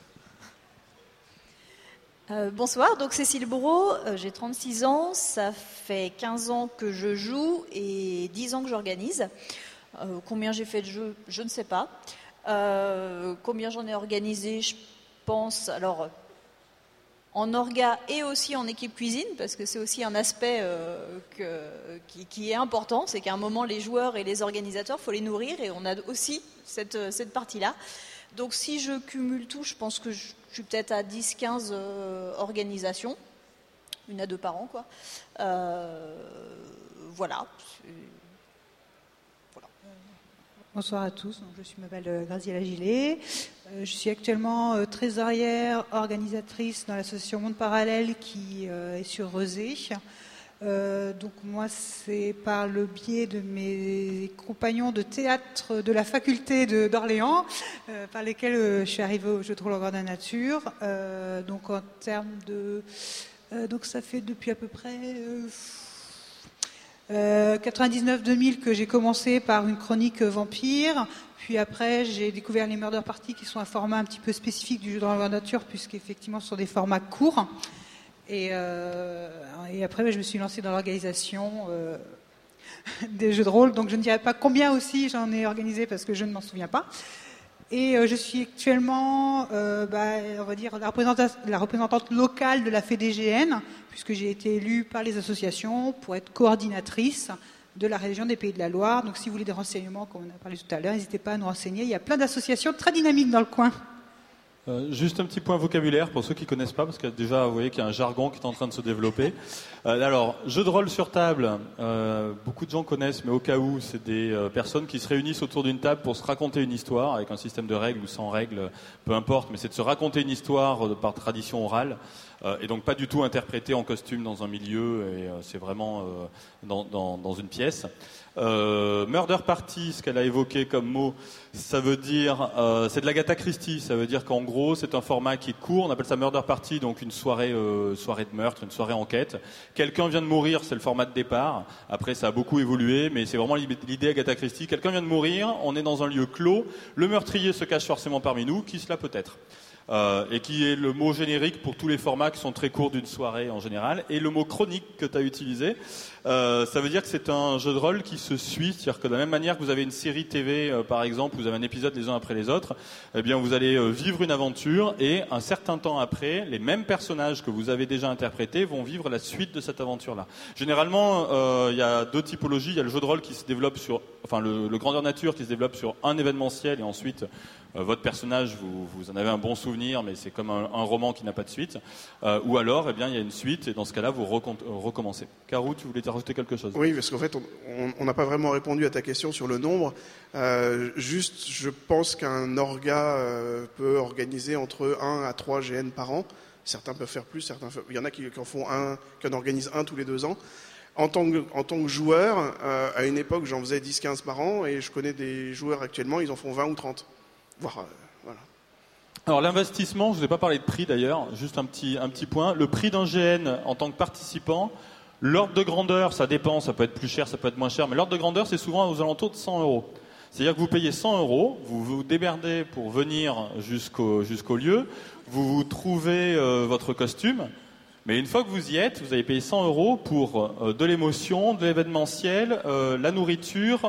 Euh, bonsoir, donc Cécile Bourreau, euh, j'ai trente-six ans, ça fait quinze ans que je joue et dix ans que j'organise. Euh, combien j'ai fait de jeux, je ne sais pas. Euh, combien j'en ai organisé, je pense, alors en orga et aussi en équipe cuisine, parce que c'est aussi un aspect euh, que, qui, qui est important, c'est qu'à un moment, les joueurs et les organisateurs, il faut les nourrir, et on a aussi cette, cette partie-là. Donc si je cumule tout, je pense que je, je suis peut-être à dix à quinze euh, organisations, une à deux par an, quoi. Euh, voilà. voilà. Bonsoir à tous, donc, je suis, m'appelle Graziella Gillet. Euh, je suis actuellement euh, trésorière, organisatrice dans l'association Monde Parallèle qui euh, est sur Rezé. Euh, donc moi, c'est par le biais de mes compagnons de théâtre de la faculté de, d'Orléans, euh, par lesquels euh, je suis arrivée au Jeu de rôle en grandeur nature. Euh, donc en termes de... Euh, donc ça fait depuis à peu près... Euh, Euh, quatre-vingt-dix-neuf deux mille que j'ai commencé par une chronique vampire, puis après j'ai découvert les Murder Party qui sont un format un petit peu spécifique du jeu de rôle en nature puisqu'effectivement ce sont des formats courts et, euh, et après je me suis lancée dans l'organisation euh, des jeux de rôle, donc je ne dirais pas combien aussi j'en ai organisé parce que je ne m'en souviens pas. Et euh, je suis actuellement, euh, bah, on va dire, la représentante, la représentante locale de la F E D G N, puisque j'ai été élue par les associations pour être coordinatrice de la région des Pays de la Loire. Donc si vous voulez des renseignements, comme on a parlé tout à l'heure, n'hésitez pas à nous renseigner. Il y a plein d'associations très dynamiques dans le coin. Euh, juste un petit point vocabulaire pour ceux qui ne connaissent pas, parce que déjà, vous voyez qu'il y a un jargon qui est en train de se développer. Euh, alors, jeu de rôle sur table, euh, beaucoup de gens connaissent, mais au cas où, c'est des euh, personnes qui se réunissent autour d'une table pour se raconter une histoire, avec un système de règles ou sans règles, peu importe, mais c'est de se raconter une histoire euh, par tradition orale, euh, et donc pas du tout interprétée en costume dans un milieu, et euh, c'est vraiment euh, dans, dans, dans une pièce. Euh, Murder Party, ce qu'elle a évoqué comme mot, ça veut dire, euh, c'est de l'Agatha Christie, ça veut dire qu'en gros, c'est un format qui est court, on appelle ça Murder Party, donc une soirée, euh, soirée de meurtre, une soirée enquête. Quelqu'un vient de mourir, c'est le format de départ. Après, ça a beaucoup évolué, mais c'est vraiment l'idée Agatha Christie. Quelqu'un vient de mourir, on est dans un lieu clos, le meurtrier se cache forcément parmi nous, qui cela peut être Euh, et qui est le mot générique pour tous les formats qui sont très courts d'une soirée en général. Et le mot chronique que tu as utilisé, euh, ça veut dire que c'est un jeu de rôle qui se suit, c'est-à-dire que de la même manière que vous avez une série T V, euh, par exemple, vous avez un épisode les uns après les autres, eh bien vous allez euh, vivre une aventure et un certain temps après, les mêmes personnages que vous avez déjà interprétés vont vivre la suite de cette aventure-là. Généralement, euh, il y a deux typologies. Il y a le jeu de rôle qui se développe sur, enfin le, le grandeur nature qui se développe sur un événementiel et ensuite euh, votre personnage, vous, vous en avez un bon souvenir, mais c'est comme un, un roman qui n'a pas de suite. Euh, ou alors, eh bien, il y a une suite, et dans ce cas-là, vous recom- recommencez. Carou, tu voulais rajouter quelque chose ? Oui, parce qu'en fait, on n'a pas vraiment répondu à ta question sur le nombre. Euh, juste, je pense qu'un orga euh, peut organiser entre un à trois G N par an. Certains peuvent faire plus, certains il y en a qui, qui en font un, qui en organisent un tous les deux ans. En tant que, en tant que joueur, euh, à une époque, j'en faisais dix à quinze par an, et je connais des joueurs actuellement, ils en font vingt ou trente. Voire, euh, voilà. Alors l'investissement, je ne vous ai pas parlé de prix d'ailleurs, juste un petit, un petit point. Le prix d'un G N en tant que participant, l'ordre de grandeur, ça dépend, ça peut être plus cher, ça peut être moins cher, mais l'ordre de grandeur, c'est souvent aux alentours de cent euros. C'est-à-dire que vous payez cent euros, vous vous démerdez pour venir jusqu'au, jusqu'au lieu, vous vous trouvez euh, votre costume, mais une fois que vous y êtes, vous avez payé cent euros pour euh, de l'émotion, de l'événementiel, euh, la nourriture,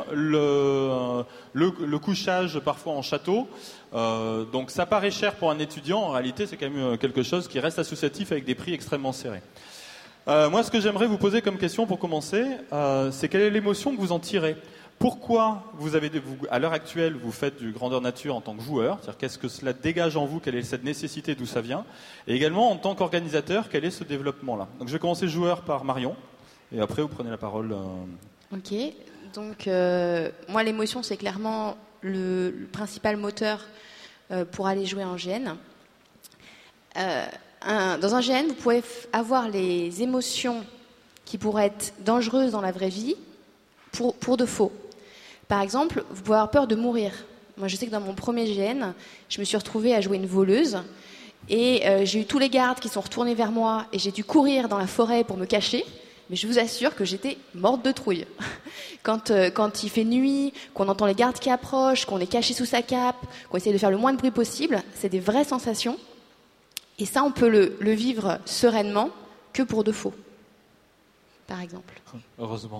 le, le, le couchage parfois en château. Euh, donc ça paraît cher pour un étudiant, en réalité c'est quand même quelque chose qui reste associatif avec des prix extrêmement serrés. Euh, moi ce que j'aimerais vous poser comme question pour commencer, euh, c'est quelle est l'émotion que vous en tirez ? Pourquoi vous avez, vous, à l'heure actuelle, vous faites du grandeur nature en tant que joueur ? C'est-à-dire qu'est-ce que cela dégage en vous ? Quelle est cette nécessité ? D'où ça vient ? Et également, en tant qu'organisateur, quel est ce développement-là ? Donc je vais commencer joueur par Marion, et après vous prenez la parole. Euh... Ok, donc euh, moi l'émotion c'est clairement le, le principal moteur euh, pour aller jouer en G N. Euh, un, dans un G N, vous pouvez f- avoir les émotions qui pourraient être dangereuses dans la vraie vie pour, pour de faux. Par exemple, vous pouvez avoir peur de mourir. Moi, je sais que dans mon premier G N, je me suis retrouvée à jouer une voleuse et euh, j'ai eu tous les gardes qui sont retournés vers moi et j'ai dû courir dans la forêt pour me cacher. Mais je vous assure que j'étais morte de trouille. Quand, euh, quand il fait nuit, qu'on entend les gardes qui approchent, qu'on est caché sous sa cape, qu'on essaie de faire le moins de bruit possible, c'est des vraies sensations. Et ça, on peut le, le vivre sereinement que pour de faux, par exemple. Heureusement.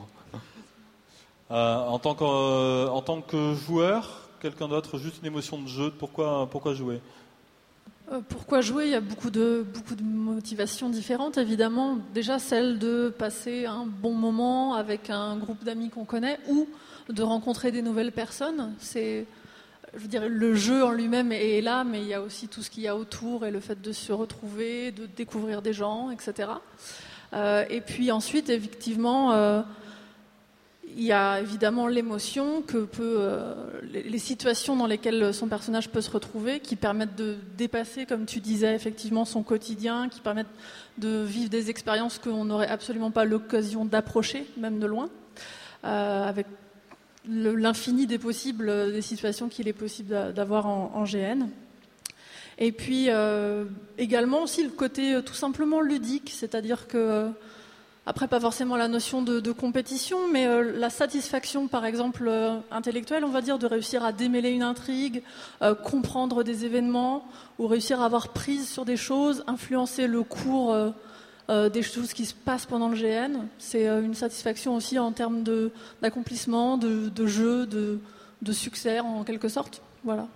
Euh, en, tant que, euh, en tant que joueur, quelqu'un d'autre, juste une émotion de jeu, pourquoi, pourquoi jouer ? Pourquoi jouer? Il y a beaucoup de, beaucoup de motivations différentes, évidemment. Déjà, celle de passer un bon moment avec un groupe d'amis qu'on connaît ou de rencontrer des nouvelles personnes. C'est, je veux dire, le jeu en lui-même est là, mais il y a aussi tout ce qu'il y a autour et le fait de se retrouver, de découvrir des gens, et cetera. Euh, et puis ensuite, effectivement, euh, il y a évidemment l'émotion que peut, euh, les situations dans lesquelles son personnage peut se retrouver, qui permettent de dépasser, comme tu disais, effectivement son quotidien, qui permettent de vivre des expériences qu'on n'aurait absolument pas l'occasion d'approcher, même de loin, euh, avec le, l'infini des possibles, des situations qu'il est possible d'avoir en, en G N. Et puis euh, également aussi le côté euh, tout simplement ludique, c'est-à-dire que euh, après, pas forcément la notion de, de compétition, mais euh, la satisfaction, par exemple, euh, intellectuelle, on va dire, de réussir à démêler une intrigue, euh, comprendre des événements, ou réussir à avoir prise sur des choses, influencer le cours euh, euh, des choses qui se passent pendant le G N. C'est euh, une satisfaction aussi en termes de, d'accomplissement, de, de jeu, de, de succès, en quelque sorte. Voilà.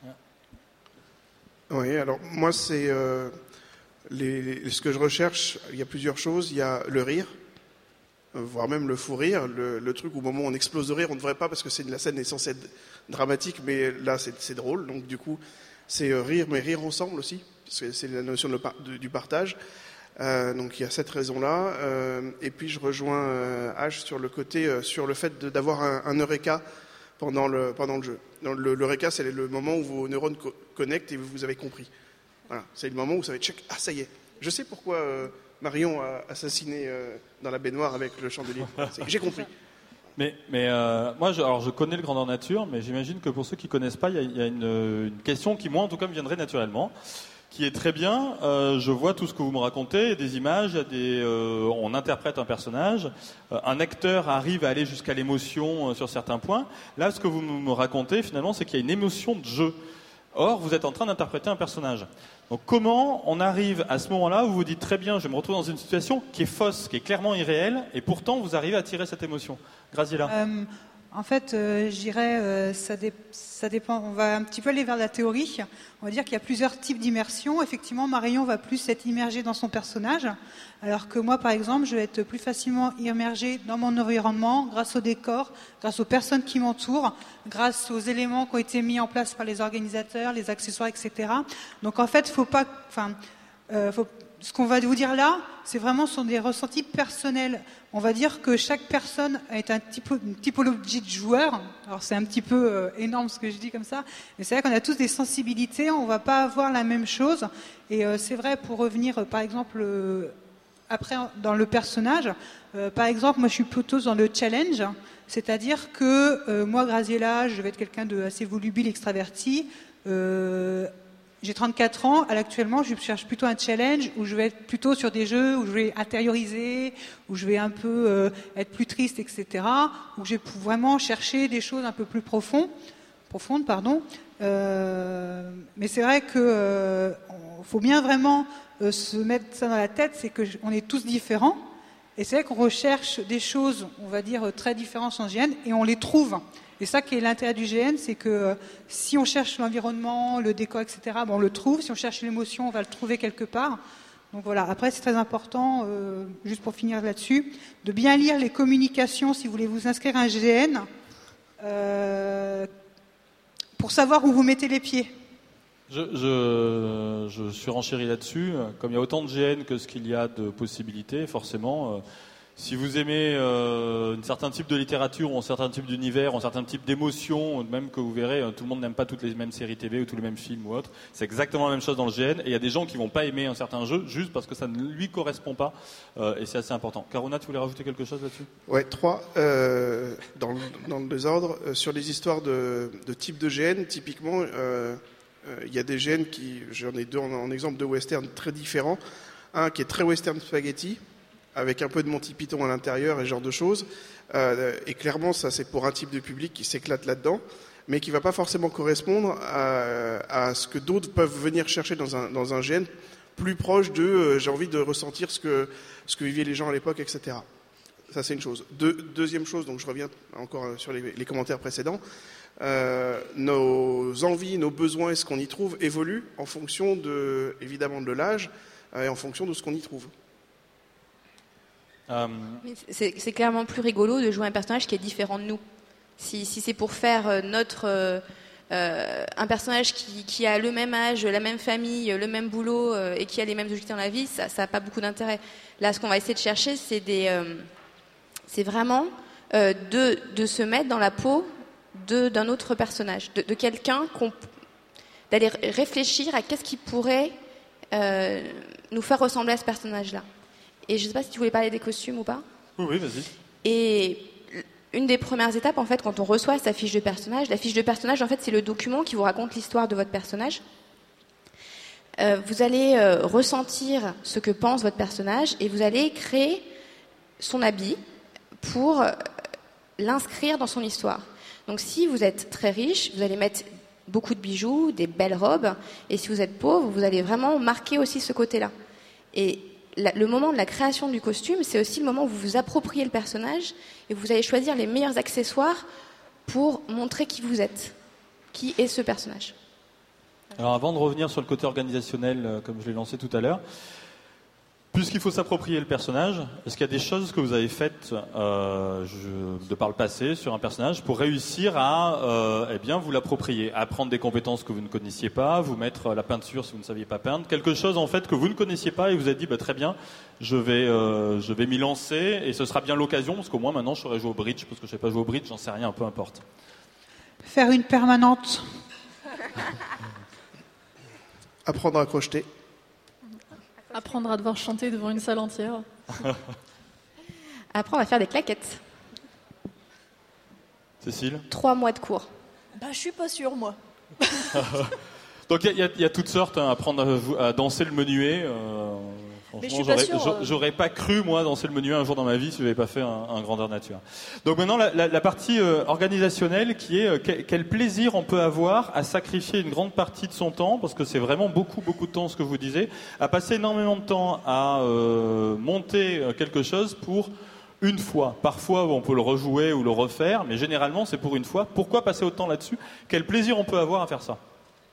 Oui, alors moi, c'est... Euh... Les, les, ce que je recherche, il y a plusieurs choses. Il y a le rire, voire même le fou rire, le, le truc où au moment où on explose de rire, on ne devrait pas parce que c'est, la scène est censée être dramatique, mais là c'est, c'est drôle. Donc du coup, c'est rire, mais rire ensemble aussi, parce que c'est la notion de, de, du partage. Euh, donc il y a cette raison-là. Euh, et puis je rejoins euh, H sur le côté, euh, sur le fait de, d'avoir un, un eureka pendant le, pendant le jeu. Donc, le, l'eureka, c'est le moment où vos neurones co- connectent et vous avez compris. Voilà, c'est le moment où ça va être check. Ah, ça y est. Je sais pourquoi euh, Marion a assassiné euh, dans la baignoire avec le chandelier. C'est, j'ai compris. Mais, mais euh, moi, je, alors je connais le Grandeur Nature, mais j'imagine que pour ceux qui ne connaissent pas, il y a, il y a une, une question qui, moi, en tout cas, me viendrait naturellement, qui est très bien. Euh, je vois tout ce que vous me racontez, il y a des images, il y a des, euh, on interprète un personnage, euh, un acteur arrive à aller jusqu'à l'émotion euh, sur certains points. Là, ce que vous me racontez, finalement, c'est qu'il y a une émotion de jeu. Or, vous êtes en train d'interpréter un personnage. Donc, comment on arrive à ce moment-là où vous vous dites très bien, je me retrouve dans une situation qui est fausse, qui est clairement irréelle, et pourtant vous arrivez à tirer cette émotion? Graziella. Euh, en fait, euh, je dirais, euh, ça, dé- ça dépend. On va un petit peu aller vers la théorie. On va dire qu'il y a plusieurs types d'immersion. Effectivement, Marion va plus être immergée dans son personnage, alors que moi, par exemple, je vais être plus facilement immergée dans mon environnement, grâce au décor, grâce aux personnes qui m'entourent, grâce aux éléments qui ont été mis en place par les organisateurs, les accessoires, et cetera. Donc, en fait, faut pas, enfin, euh, faut, ce qu'on va vous dire là, c'est vraiment sont des ressentis personnels. On va dire que chaque personne est un typo, une typologie de joueur. Alors c'est un petit peu euh, énorme ce que je dis comme ça, mais c'est vrai qu'on a tous des sensibilités, on ne va pas avoir la même chose. Et euh, c'est vrai, pour revenir euh, par exemple euh, après dans le personnage, euh, par exemple moi je suis plutôt dans le challenge, c'est-à-dire que euh, moi Graziella, je vais être quelqu'un de assez volubile, extraverti. Euh, J'ai trente-quatre ans, actuellement je cherche plutôt un challenge où je vais être plutôt sur des jeux où je vais intérioriser, où je vais un peu euh, être plus triste, et cetera, où je vais vraiment chercher des choses un peu plus profondes, profondes pardon. Euh, mais c'est vrai qu'il euh, faut bien vraiment euh, se mettre ça dans la tête, c'est qu'on est tous différents, et c'est vrai qu'on recherche des choses, on va dire, très différentes en G N, et on les trouve. Et ça qui est l'intérêt du G N, c'est que euh, si on cherche l'environnement, le décor, et cetera, bon, on le trouve. Si on cherche l'émotion, on va le trouver quelque part. Donc voilà, après c'est très important, euh, juste pour finir là-dessus, de bien lire les communications si vous voulez vous inscrire à un G N, euh, pour savoir où vous mettez les pieds. Je, je, je suis renchéri là-dessus. Comme il y a autant de G N que ce qu'il y a de possibilités, forcément... Euh, Si vous aimez euh, un certain type de littérature ou un certain type d'univers, un certain type d'émotion, même que vous verrez, tout le monde n'aime pas toutes les mêmes séries T V ou tous les mêmes films ou autres. C'est exactement la même chose dans le G N. Et il y a des gens qui vont pas aimer un certain jeu juste parce que ça ne lui correspond pas. Euh, et c'est assez important. Carouna, tu voulais rajouter quelque chose là-dessus ? Ouais, trois. Euh, dans, le, dans le désordre, euh, sur les histoires de, de type de G N, typiquement, il euh, euh, y a des G N qui, j'en ai deux en, en exemple, deux westerns très différents. Un qui est très western spaghetti, avec un peu de Monty Python à l'intérieur et ce genre de choses. Euh, et clairement, ça, c'est pour un type de public qui s'éclate là-dedans, mais qui ne va pas forcément correspondre à, à ce que d'autres peuvent venir chercher dans un, dans un G N plus proche de euh, j'ai envie de ressentir ce que, ce que vivaient les gens à l'époque, et cetera. Ça, c'est une chose. De, deuxième chose, donc je reviens encore sur les, les commentaires précédents. euh, nos envies, nos besoins et ce qu'on y trouve évoluent en fonction de, évidemment de l'âge euh, et en fonction de ce qu'on y trouve. Euh, C'est, c'est clairement plus rigolo de jouer un personnage qui est différent de nous. Si, si c'est pour faire euh, notre euh, euh, un personnage qui, qui a le même âge, la même famille, le même boulot euh, et qui a les mêmes objectifs dans la vie, ça n'a pas beaucoup d'intérêt. Là, ce qu'on va essayer de chercher, c'est des, euh, c'est vraiment euh, de, de se mettre dans la peau de, d'un autre personnage, de, de quelqu'un qu'on, d'aller réfléchir à qu'est-ce qui pourrait euh, nous faire ressembler à ce personnage-là. Et je ne sais pas si tu voulais parler des costumes ou pas. Oui, oui, vas-y. Et une des premières étapes, en fait, quand on reçoit sa fiche de personnage, la fiche de personnage, en fait, c'est le document qui vous raconte l'histoire de votre personnage. Euh, vous allez euh, ressentir ce que pense votre personnage et vous allez créer son habit pour euh, l'inscrire dans son histoire. Donc, si vous êtes très riche, vous allez mettre beaucoup de bijoux, des belles robes. Et si vous êtes pauvre, vous allez vraiment marquer aussi ce côté-là. Et La, le moment de la création du costume, c'est aussi le moment où vous vous appropriez le personnage et vous allez choisir les meilleurs accessoires pour montrer qui vous êtes, qui est ce personnage. Alors avant de revenir sur le côté organisationnel, euh, comme je l'ai lancé tout à l'heure, puisqu'il faut s'approprier le personnage, est-ce qu'il y a des choses que vous avez faites euh, je, de par le passé sur un personnage pour réussir à euh, eh bien, vous l'approprier, apprendre des compétences que vous ne connaissiez pas, vous mettre la peinture si vous ne saviez pas peindre, quelque chose en fait que vous ne connaissiez pas et vous avez dit bah, très bien, je vais, euh, je vais m'y lancer et ce sera bien l'occasion parce qu'au moins maintenant je saurais jouer au bridge parce que je ne sais pas jouer au bridge, j'en sais rien, peu importe. Faire une permanente. Apprendre à crocheter. Apprendre à devoir chanter devant une salle entière. Apprendre à faire des claquettes. Cécile ? Trois mois de cours. Bah, je suis pas sûre, moi. Donc il y, y, y a toutes sortes, hein, apprendre à, à danser le menuet. Euh, Mais je franchement, suis pas j'aurais, sûre, euh... j'aurais pas cru moi danser le menuet un jour dans ma vie si je n'avais pas fait un, un grandeur nature. Donc maintenant la, la, la partie euh, organisationnelle qui est euh, quel, quel plaisir on peut avoir à sacrifier une grande partie de son temps, parce que c'est vraiment beaucoup beaucoup de temps ce que vous disiez, à passer énormément de temps à euh, monter quelque chose pour une fois. Parfois on peut le rejouer ou le refaire, mais généralement c'est pour une fois. Pourquoi passer autant là-dessus ? Quel plaisir on peut avoir à faire ça ?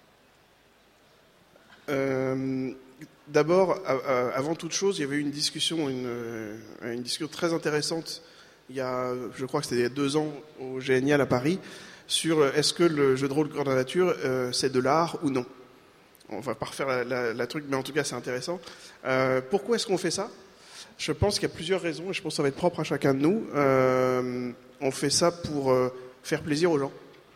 Euh, d'abord, euh, avant toute chose, il y avait eu une discussion, une, euh, une discussion très intéressante, il y a, je crois que c'était il y a deux ans au Génial à Paris, sur euh, est-ce que le jeu de rôle grandeur nature, euh, c'est de l'art ou non. On va pas refaire la, la, la truc, mais en tout cas c'est intéressant. Euh, pourquoi est-ce qu'on fait ça ? Je pense qu'il y a plusieurs raisons, et je pense que ça va être propre à chacun de nous. Euh, on fait ça pour euh, faire plaisir aux gens.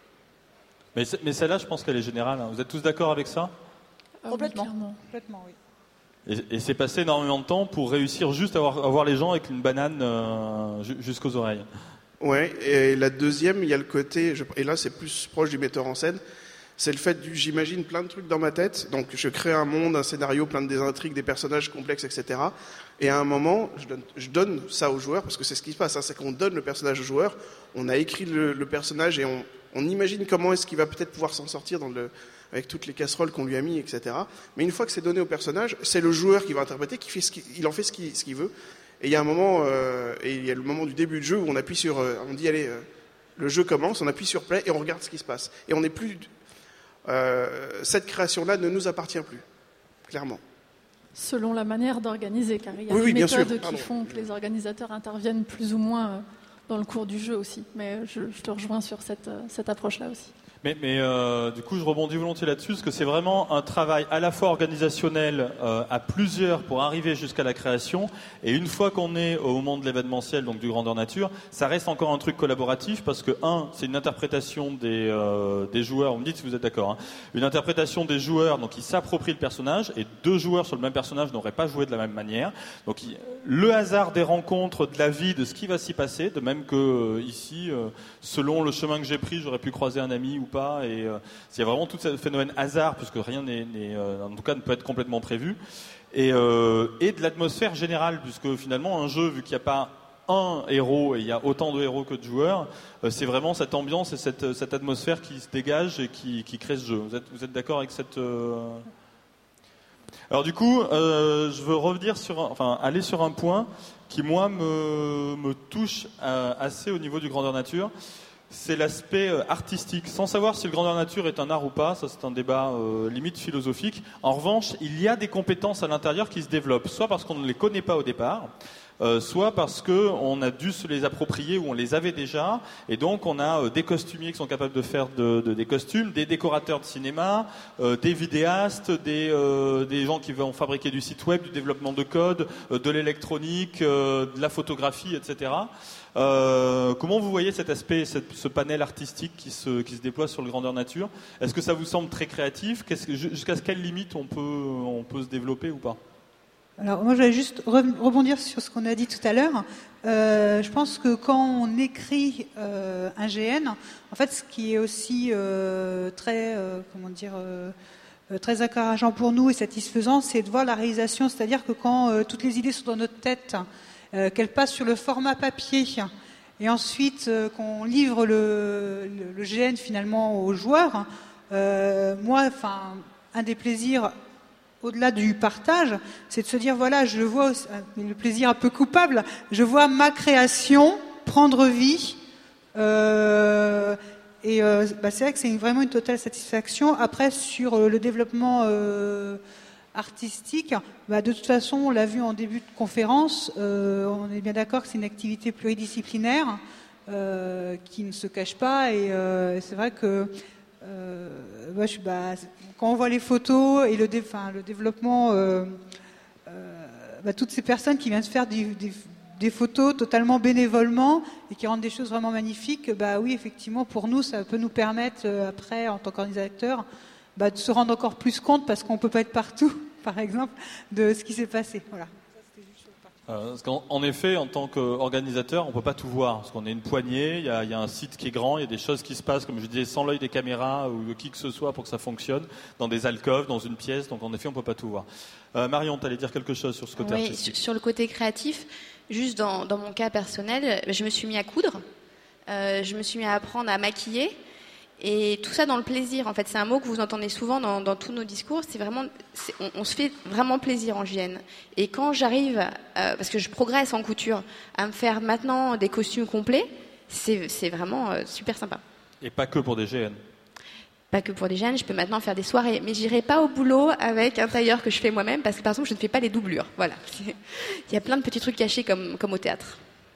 Mais, mais celle-là, je pense qu'elle est générale. Hein. Vous êtes tous d'accord avec ça ? Complètement. Oui, Complètement, oui. Et, et c'est passé énormément de temps pour réussir juste à avoir, à voir les gens avec une banane euh, jusqu'aux oreilles. Ouais, et la deuxième, il y a le côté, je, et là c'est plus proche du metteur en scène, c'est le fait du, j'imagine plein de trucs dans ma tête, donc je crée un monde, un scénario, plein de des intrigues, des personnages complexes, et cetera. Et à un moment, je donne, je donne ça aux joueurs, parce que c'est ce qui se passe, hein, c'est qu'on donne le personnage aux joueurs, on a écrit le, le personnage et on, on imagine comment est-ce qu'il va peut-être pouvoir s'en sortir dans le... avec toutes les casseroles qu'on lui a mis, et cetera. Mais une fois que c'est donné au personnage, c'est le joueur qui va interpréter, qui fait ce qu'il, il en fait ce qu'il, ce qu'il veut. Et il y a un moment, euh, et il y a le moment du début du jeu où on appuie sur, euh, on dit allez, euh, le jeu commence, on appuie sur play et on regarde ce qui se passe. Et on n'est plus, euh, cette création-là ne nous appartient plus, clairement. Selon la manière d'organiser, car il y a Oui, des oui, bien méthodes sûr. qui Pardon. font que les organisateurs interviennent plus ou moins dans le cours du jeu aussi. Mais je, je te rejoins sur cette, cette approche-là aussi. Mais, mais euh, du coup, je rebondis volontiers là-dessus, parce que c'est vraiment un travail à la fois organisationnel euh, à plusieurs pour arriver jusqu'à la création. Et une fois qu'on est au moment de l'événementiel, donc du grandeur nature, ça reste encore un truc collaboratif, parce que un, c'est une interprétation des, euh, des joueurs. Vous me dites si vous êtes d'accord. Hein, une interprétation des joueurs, donc ils s'approprient le personnage, et deux joueurs sur le même personnage n'auraient pas joué de la même manière. Donc il, le hasard des rencontres, de la vie, de ce qui va s'y passer, de même que euh, ici, euh, selon le chemin que j'ai pris, j'aurais pu croiser un ami ou pas, et euh, il y a vraiment tout ce phénomène hasard, puisque rien n'est, n'est euh, en tout cas ne peut être complètement prévu, et, euh, et de l'atmosphère générale, puisque finalement un jeu, vu qu'il n'y a pas un héros et il y a autant de héros que de joueurs, euh, c'est vraiment cette ambiance et cette, cette atmosphère qui se dégage et qui, qui crée ce jeu. Vous êtes, vous êtes d'accord avec cette... Euh... Alors du coup, euh, je veux revenir sur, enfin aller sur un point qui moi me, me touche à, assez au niveau du grandeur nature. c'est l'aspect euh, artistique. Sans savoir si le grandeur nature est un art ou pas, ça c'est un débat euh, limite philosophique. En revanche, il y a des compétences à l'intérieur qui se développent, soit parce qu'on ne les connaît pas au départ, Euh, soit parce qu'on a dû se les approprier ou on les avait déjà, et donc on a euh, des costumiers qui sont capables de faire de, de, des costumes, des décorateurs de cinéma, euh, des vidéastes, des, euh, des gens qui vont fabriquer du site web, du développement de code, euh, de l'électronique, euh, de la photographie, et cetera. Euh, comment vous voyez cet aspect, cette, ce panel artistique qui se, qui se déploie sur le grandeur nature? Est-ce que ça vous semble très créatif? Qu'est-ce que, jusqu'à quelle limite on peut, on peut se développer ou pas? Alors moi je vais juste re- rebondir sur ce qu'on a dit tout à l'heure. Euh, je pense que quand on écrit euh, un G N, en fait ce qui est aussi euh, très, euh, comment dire, euh, très encourageant pour nous et satisfaisant, c'est de voir la réalisation, c'est-à-dire que quand euh, toutes les idées sont dans notre tête, euh, qu'elles passent sur le format papier et ensuite euh, qu'on livre le, le, le G N finalement aux joueurs, euh, moi, enfin, un des plaisirs au-delà du partage, c'est de se dire, voilà, je vois le plaisir un peu coupable, je vois ma création prendre vie, euh, et euh, bah, c'est vrai que c'est une, vraiment une totale satisfaction. Après, sur euh, le développement euh, artistique, bah, de toute façon, on l'a vu en début de conférence, euh, on est bien d'accord que c'est une activité pluridisciplinaire euh, qui ne se cache pas, et euh, c'est vrai que Euh, moi, je, bah, quand on voit les photos et le, dé, enfin, le développement, euh, euh, bah, toutes ces personnes qui viennent faire des, des, des photos totalement bénévolement et qui rendent des choses vraiment magnifiques, bah oui, effectivement, pour nous, ça peut nous permettre euh, après, en tant qu'organisateur, bah, de se rendre encore plus compte, parce qu'on peut pas être partout, par exemple, de ce qui s'est passé. Voilà. Euh, parce qu'en en effet, en tant qu'organisateur, on ne peut pas tout voir, parce qu'on est une poignée, il y a, y a un site qui est grand, il y a des choses qui se passent, comme je disais, sans l'œil des caméras ou de qui que ce soit pour que ça fonctionne, dans des alcôves, dans une pièce, donc en effet, on ne peut pas tout voir. Euh, Marion, tu allais dire quelque chose sur ce côté oui, artistique? Sur le côté créatif, juste dans, dans mon cas personnel, je me suis mis à coudre, euh, je me suis mis à apprendre à maquiller, et tout ça dans le plaisir. En fait, c'est un mot que vous entendez souvent dans, dans tous nos discours. C'est vraiment, c'est, on, on se fait vraiment plaisir en G N. Et quand j'arrive, euh, parce que je progresse en couture, à me faire maintenant des costumes complets, c'est, c'est vraiment euh, super sympa. Et pas que pour des G N? Pas que pour des G N, je peux maintenant faire des soirées. Mais j'irai pas au boulot avec un tailleur que je fais moi-même, parce que par exemple, je ne fais pas les doublures. Voilà. Il y a plein de petits trucs cachés comme, comme au théâtre.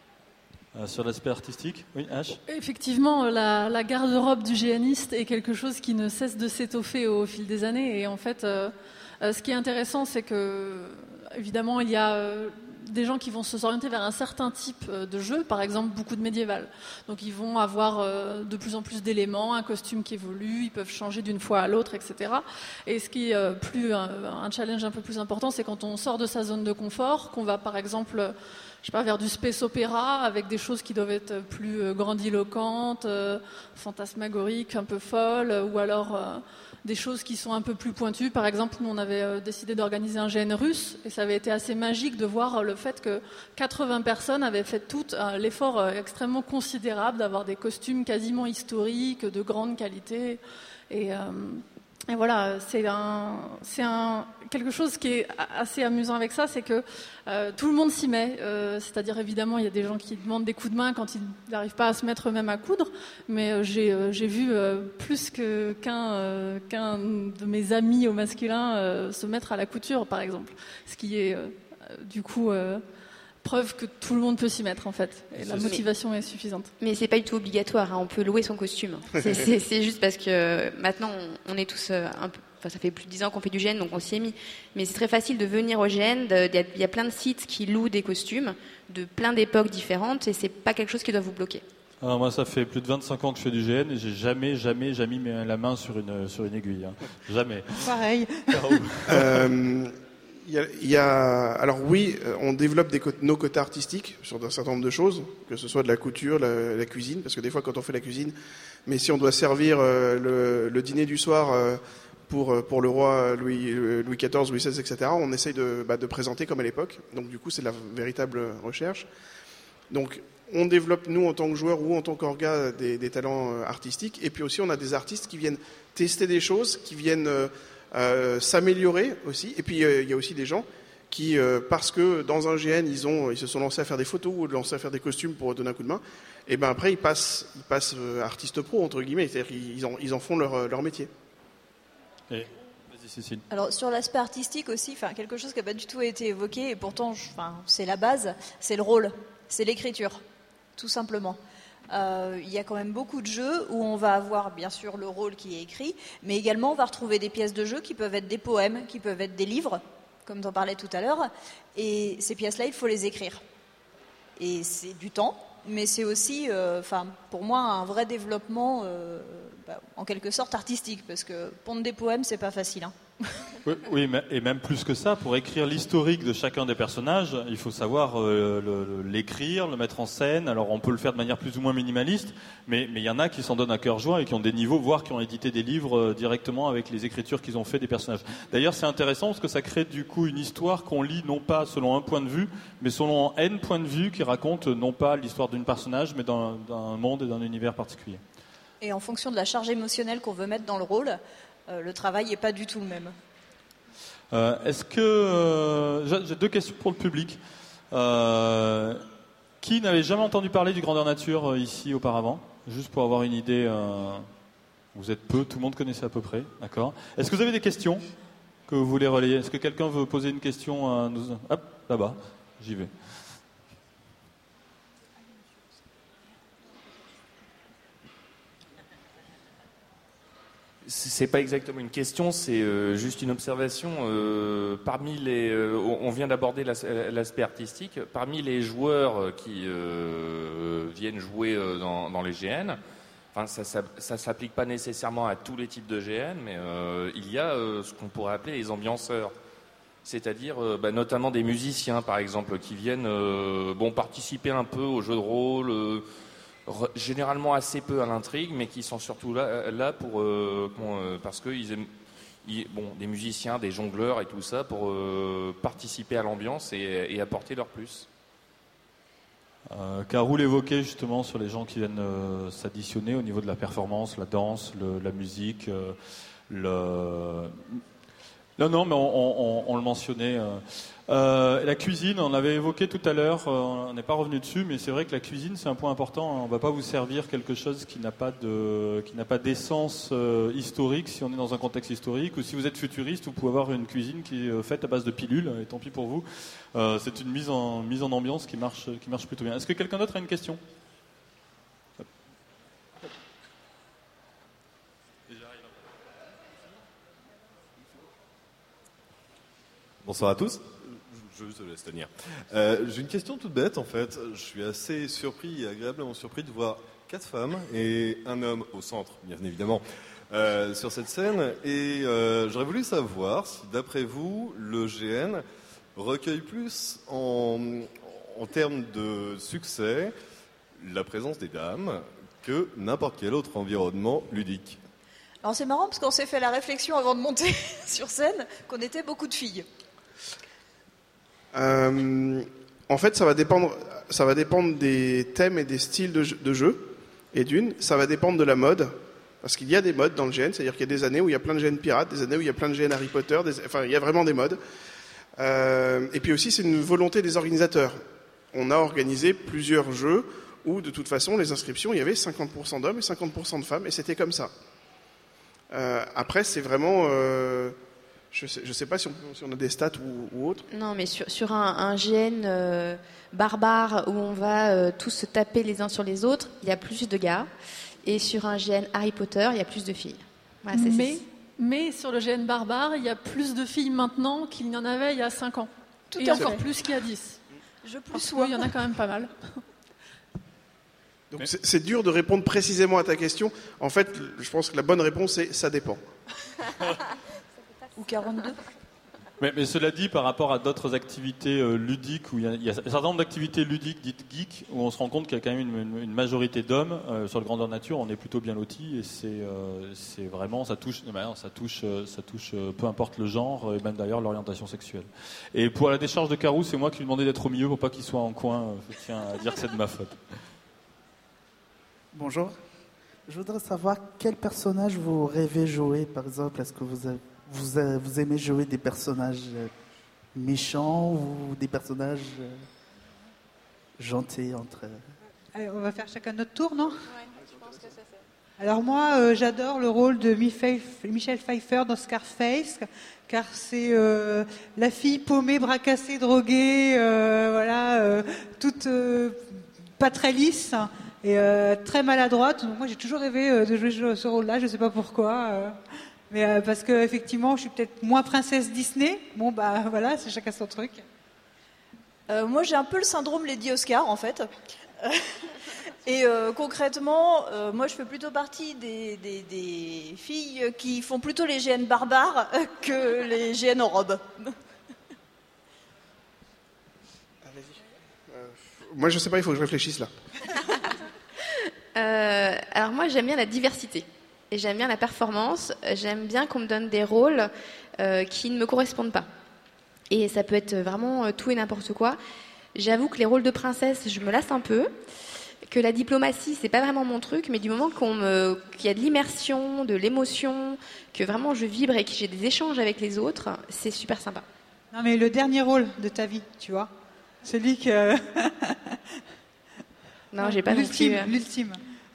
Euh, sur l'aspect artistique, oui, H. Effectivement, la, la garde-robe du géaniste est quelque chose qui ne cesse de s'étoffer au fil des années. Et en fait, euh, euh, ce qui est intéressant, c'est que, évidemment, il y a euh, des gens qui vont se s'orienter vers un certain type euh, de jeu, par exemple beaucoup de médiéval. Donc, ils vont avoir euh, de plus en plus d'éléments, un costume qui évolue, ils peuvent changer d'une fois à l'autre, et cetera. Et ce qui est euh, plus un, un challenge un peu plus important, c'est quand on sort de sa zone de confort, qu'on va, par exemple, je sais pas, vers du space opéra, avec des choses qui doivent être plus euh, grandiloquentes, euh, fantasmagoriques, un peu folles, ou alors euh, des choses qui sont un peu plus pointues. Par exemple, nous, on avait euh, décidé d'organiser un G N russe, et ça avait été assez magique de voir euh, le fait que quatre-vingts personnes avaient fait tout euh, l'effort euh, extrêmement considérable d'avoir des costumes quasiment historiques, de grande qualité. Et... Euh, Et voilà, c'est un, c'est un, quelque chose qui est assez amusant avec ça, c'est que euh, tout le monde s'y met. Euh, c'est-à-dire, évidemment, il y a des gens qui demandent des coups de main quand ils n'arrivent pas à se mettre eux-mêmes à coudre. Mais euh, j'ai, euh, j'ai vu euh, plus que, qu'un, euh, qu'un de mes amis au masculin euh, se mettre à la couture, par exemple. Ce qui est, euh, du coup... Euh, preuve que tout le monde peut s'y mettre en fait, et la motivation est suffisante. Mais c'est pas du tout obligatoire, hein. On peut louer son costume. C'est, c'est, c'est juste parce que maintenant on, on est tous un peu, enfin ça fait plus de dix ans qu'on fait du G N, donc on s'y est mis. Mais c'est très facile de venir au G N. Il y a plein de sites qui louent des costumes de plein d'époques différentes, et c'est pas quelque chose qui doit vous bloquer. Alors moi, ça fait plus de vingt-cinq ans que je fais du G N et j'ai jamais, jamais, jamais mis la main sur une sur une aiguille. Hein. Jamais. Pareil. euh... Il y, a, il y a, alors oui, on développe des, nos quotas artistiques sur un certain nombre de choses, que ce soit de la couture, la, la cuisine, parce que des fois quand on fait la cuisine, mais si on doit servir euh, le, le dîner du soir euh, pour, pour le roi Louis, Louis quatorze, Louis seize, et cetera, on essaye de, bah, de présenter comme à l'époque. Donc du coup, c'est de la véritable recherche. Donc on développe, nous, en tant que joueurs ou en tant qu'orga, des, des talents artistiques. Et puis aussi, on a des artistes qui viennent tester des choses, qui viennent... Euh, Euh, s'améliorer aussi. Et puis il euh, y a aussi des gens qui, euh, parce que dans un G N, ils, ont, ils se sont lancés à faire des photos ou lancés à faire des costumes pour donner un coup de main, et ben après, ils passent, ils passent euh, artistes pro, entre guillemets, c'est-à-dire qu'ils en, ils en font leur, leur métier. Et... Cécile. Alors sur l'aspect artistique aussi, enfin quelque chose qui n'a pas du tout été évoqué et pourtant, enfin c'est la base, c'est le rôle, c'est l'écriture, tout simplement. Euh, il y a quand même beaucoup de jeux où on va avoir bien sûr le rôle qui est écrit, mais également on va retrouver des pièces de jeu qui peuvent être des poèmes, qui peuvent être des livres, comme tu en parlais tout à l'heure, et ces pièces-là il faut les écrire. Et c'est du temps, mais c'est aussi, euh, enfin pour moi un vrai développement. Euh, Bah, en quelque sorte artistique, parce que pondre des poèmes, c'est pas facile. Hein. Oui, oui, et même plus que ça, pour écrire l'historique de chacun des personnages, il faut savoir euh, le, le, l'écrire, le mettre en scène. Alors on peut le faire de manière plus ou moins minimaliste, mais mais il y en a qui s'en donnent à cœur joie et qui ont des niveaux, voire qui ont édité des livres euh, directement avec les écritures qu'ils ont fait des personnages. D'ailleurs, c'est intéressant parce que ça crée du coup une histoire qu'on lit non pas selon un point de vue, mais selon N points de vue qui raconte non pas l'histoire d'un personnage, mais d'un, d'un monde et d'un univers particulier. Et en fonction de la charge émotionnelle qu'on veut mettre dans le rôle, euh, le travail n'est pas du tout le même. Euh, est-ce que... Euh, j'ai, j'ai deux questions pour le public. Euh, qui n'avait jamais entendu parler du Grandeur Nature euh, ici auparavant ? Juste pour avoir une idée. Euh, vous êtes peu, tout le monde connaissait à peu près. D'accord. Est-ce que vous avez des questions que vous voulez relayer ? Est-ce que quelqu'un veut poser une question à nous ? Hop, là-bas, j'y vais. C'est pas exactement une question, c'est euh, juste une observation. Euh, parmi les, euh, on vient d'aborder l'as, l'aspect artistique. Parmi les joueurs qui euh, viennent jouer dans, dans les G N, enfin ça, ça, ça s'applique pas nécessairement à tous les types de G N, mais euh, il y a euh, ce qu'on pourrait appeler les ambianceurs, c'est-à-dire euh, bah, notamment des musiciens, par exemple, qui viennent euh, bon participer un peu au jeu de rôle. Euh, généralement assez peu à l'intrigue, mais qui sont surtout là, là pour, euh, pour, euh, parce qu'ils aiment ils, bon, des musiciens, des jongleurs et tout ça, pour euh, participer à l'ambiance et, et apporter leur plus. Euh, Carou l'évoquait justement sur les gens qui viennent euh, s'additionner au niveau de la performance, la danse, le, la musique, euh, le... Non, non, mais on, on, on le mentionnait. Euh, euh, la cuisine, on l'avait évoqué tout à l'heure, euh, on n'est pas revenu dessus, mais c'est vrai que la cuisine, c'est un point important. On ne va pas vous servir quelque chose qui n'a pas de, qui n'a pas d'essence euh, historique si on est dans un contexte historique, ou si vous êtes futuriste, vous pouvez avoir une cuisine qui est faite à base de pilules, et tant pis pour vous. Euh, c'est une mise en, mise en ambiance qui marche, qui marche plutôt bien. Est-ce que quelqu'un d'autre a une question ? Bonsoir à tous. Je te laisse tenir. Euh, j'ai une question toute bête en fait. Je suis assez surpris et agréablement surpris de voir quatre femmes et un homme au centre, bien évidemment, euh, sur cette scène. Et euh, j'aurais voulu savoir si, d'après vous, le G N recueille plus en, en termes de succès la présence des dames que n'importe quel autre environnement ludique. Alors c'est marrant parce qu'on s'est fait la réflexion avant de monter sur scène qu'on était beaucoup de filles. Euh, en fait, ça va dépendre, ça va dépendre des thèmes et des styles de jeu, de jeu. Et d'une, ça va dépendre de la mode, parce qu'il y a des modes dans le G N, c'est-à-dire qu'il y a des années où il y a plein de G N pirates, des années où il y a plein de G N Harry Potter, des, enfin, il y a vraiment des modes. Euh, et puis aussi, c'est une volonté des organisateurs. On a organisé plusieurs jeux où, de toute façon, les inscriptions, il y avait cinquante pour cent d'hommes et cinquante pour cent de femmes, et c'était comme ça. Euh, après, c'est vraiment... Euh, Je ne sais, je sais pas si on, si on a des stats ou, ou autres. Non, mais sur, sur un, un G N euh, barbare où on va euh, tous se taper les uns sur les autres, il y a plus de gars. Et sur un G N Harry Potter, il y a plus de filles. Voilà, c'est, mais, c'est... mais sur le G N barbare, il y a plus de filles maintenant qu'il y en avait il y a cinq ans. Tout Et à encore fait. plus qu'il y a dix. Je plus Parce sois. qu'il y en a quand même pas mal. Donc c'est, c'est dur de répondre précisément à ta question. En fait, je pense que la bonne réponse est ça dépend. Ou quarante-deux. Mais, mais cela dit, par rapport à d'autres activités euh, ludiques, où il y, a, il y a un certain nombre d'activités ludiques dites geeks, où on se rend compte qu'il y a quand même une, une, une majorité d'hommes euh, sur le Grandeur Nature, on est plutôt bien lotis, et c'est, euh, c'est vraiment, ça touche, ben, ça touche, ça touche, euh, peu importe le genre, et même d'ailleurs l'orientation sexuelle. Et pour la décharge de Carou, c'est moi qui lui demandais d'être au milieu pour pas qu'il soit en coin. Je tiens à dire que c'est de ma faute. Bonjour. Je voudrais savoir quel personnage vous rêvez jouer, par exemple. Est-ce que vous, avez, vous, avez, vous aimez jouer des personnages méchants ou des personnages euh, gentils entre... Allez, on va faire chacun notre tour, non ? Alors moi, euh, j'adore le rôle de Michel Pfeiffer dans Scarface, car c'est euh, la fille paumée, bras cassés, droguée, euh, voilà, euh, toute euh, pas très lisse et euh, très maladroite. Donc moi, j'ai toujours rêvé euh, de jouer ce rôle-là. Je ne sais pas pourquoi, euh, mais euh, parce que effectivement, je suis peut-être moins princesse Disney. Bon bah voilà, c'est chacun son truc. Euh, moi, j'ai un peu le syndrome Lady Oscar, en fait. Et euh, concrètement, euh, moi je fais plutôt partie des, des, des filles qui font plutôt les G N barbares que les G N en robe. Ah, vas-y. Euh, moi je sais pas, il faut que je réfléchisse là. Euh, alors moi j'aime bien la diversité et j'aime bien la performance, j'aime bien qu'on me donne des rôles euh, qui ne me correspondent pas. Et ça peut être vraiment tout et n'importe quoi. J'avoue que les rôles de princesse, je me lasse un peu. Que la diplomatie, c'est pas vraiment mon truc, mais du moment qu'on me, qu'il y a de l'immersion, de l'émotion, que vraiment je vibre et que j'ai des échanges avec les autres, c'est super sympa. Non mais le dernier rôle de ta vie, tu vois, celui que... non, j'ai pas l'ultime, non plus... l'ultime.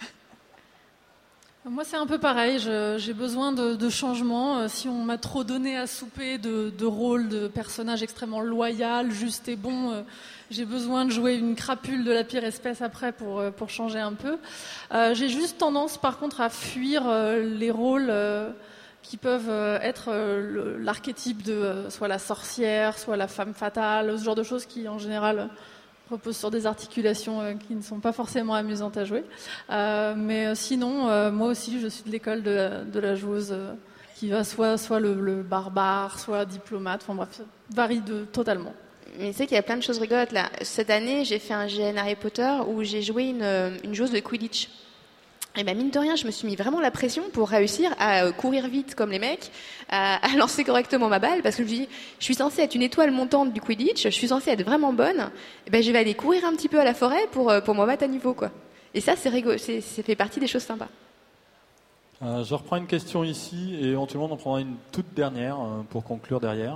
Moi, c'est un peu pareil. Je, j'ai besoin de, de changements. Si on m'a trop donné à souper de, de rôles de personnages extrêmement loyal, juste et bon, euh, j'ai besoin de jouer une crapule de la pire espèce après pour, pour changer un peu. Euh, j'ai juste tendance, par contre, à fuir euh, les rôles euh, qui peuvent euh, être euh, le, l'archétype de euh, soit la sorcière, soit la femme fatale, ce genre de choses qui, en général... repose sur des articulations euh, qui ne sont pas forcément amusantes à jouer. Euh, mais euh, sinon, euh, moi aussi, je suis de l'école de la, de la joueuse euh, qui va soit, soit le, le barbare, soit diplomate. Enfin bref, ça varie de, totalement. Mais tu sais qu'il y a plein de choses rigolotes là. Cette année, j'ai fait un G N Harry Potter où j'ai joué une, une joueuse de Quidditch. Et ben mine de rien, je me suis mis vraiment la pression pour réussir à courir vite comme les mecs, à, à lancer correctement ma balle, parce que je me dis, je suis censée être une étoile montante du Quidditch, je suis censée être vraiment bonne, et ben je vais aller courir un petit peu à la forêt pour pour me mettre à niveau quoi. Et ça, c'est rigolo, c'est, ça fait partie des choses sympas. Euh, je reprends une question ici et éventuellement on en prendra une toute dernière euh, pour conclure derrière.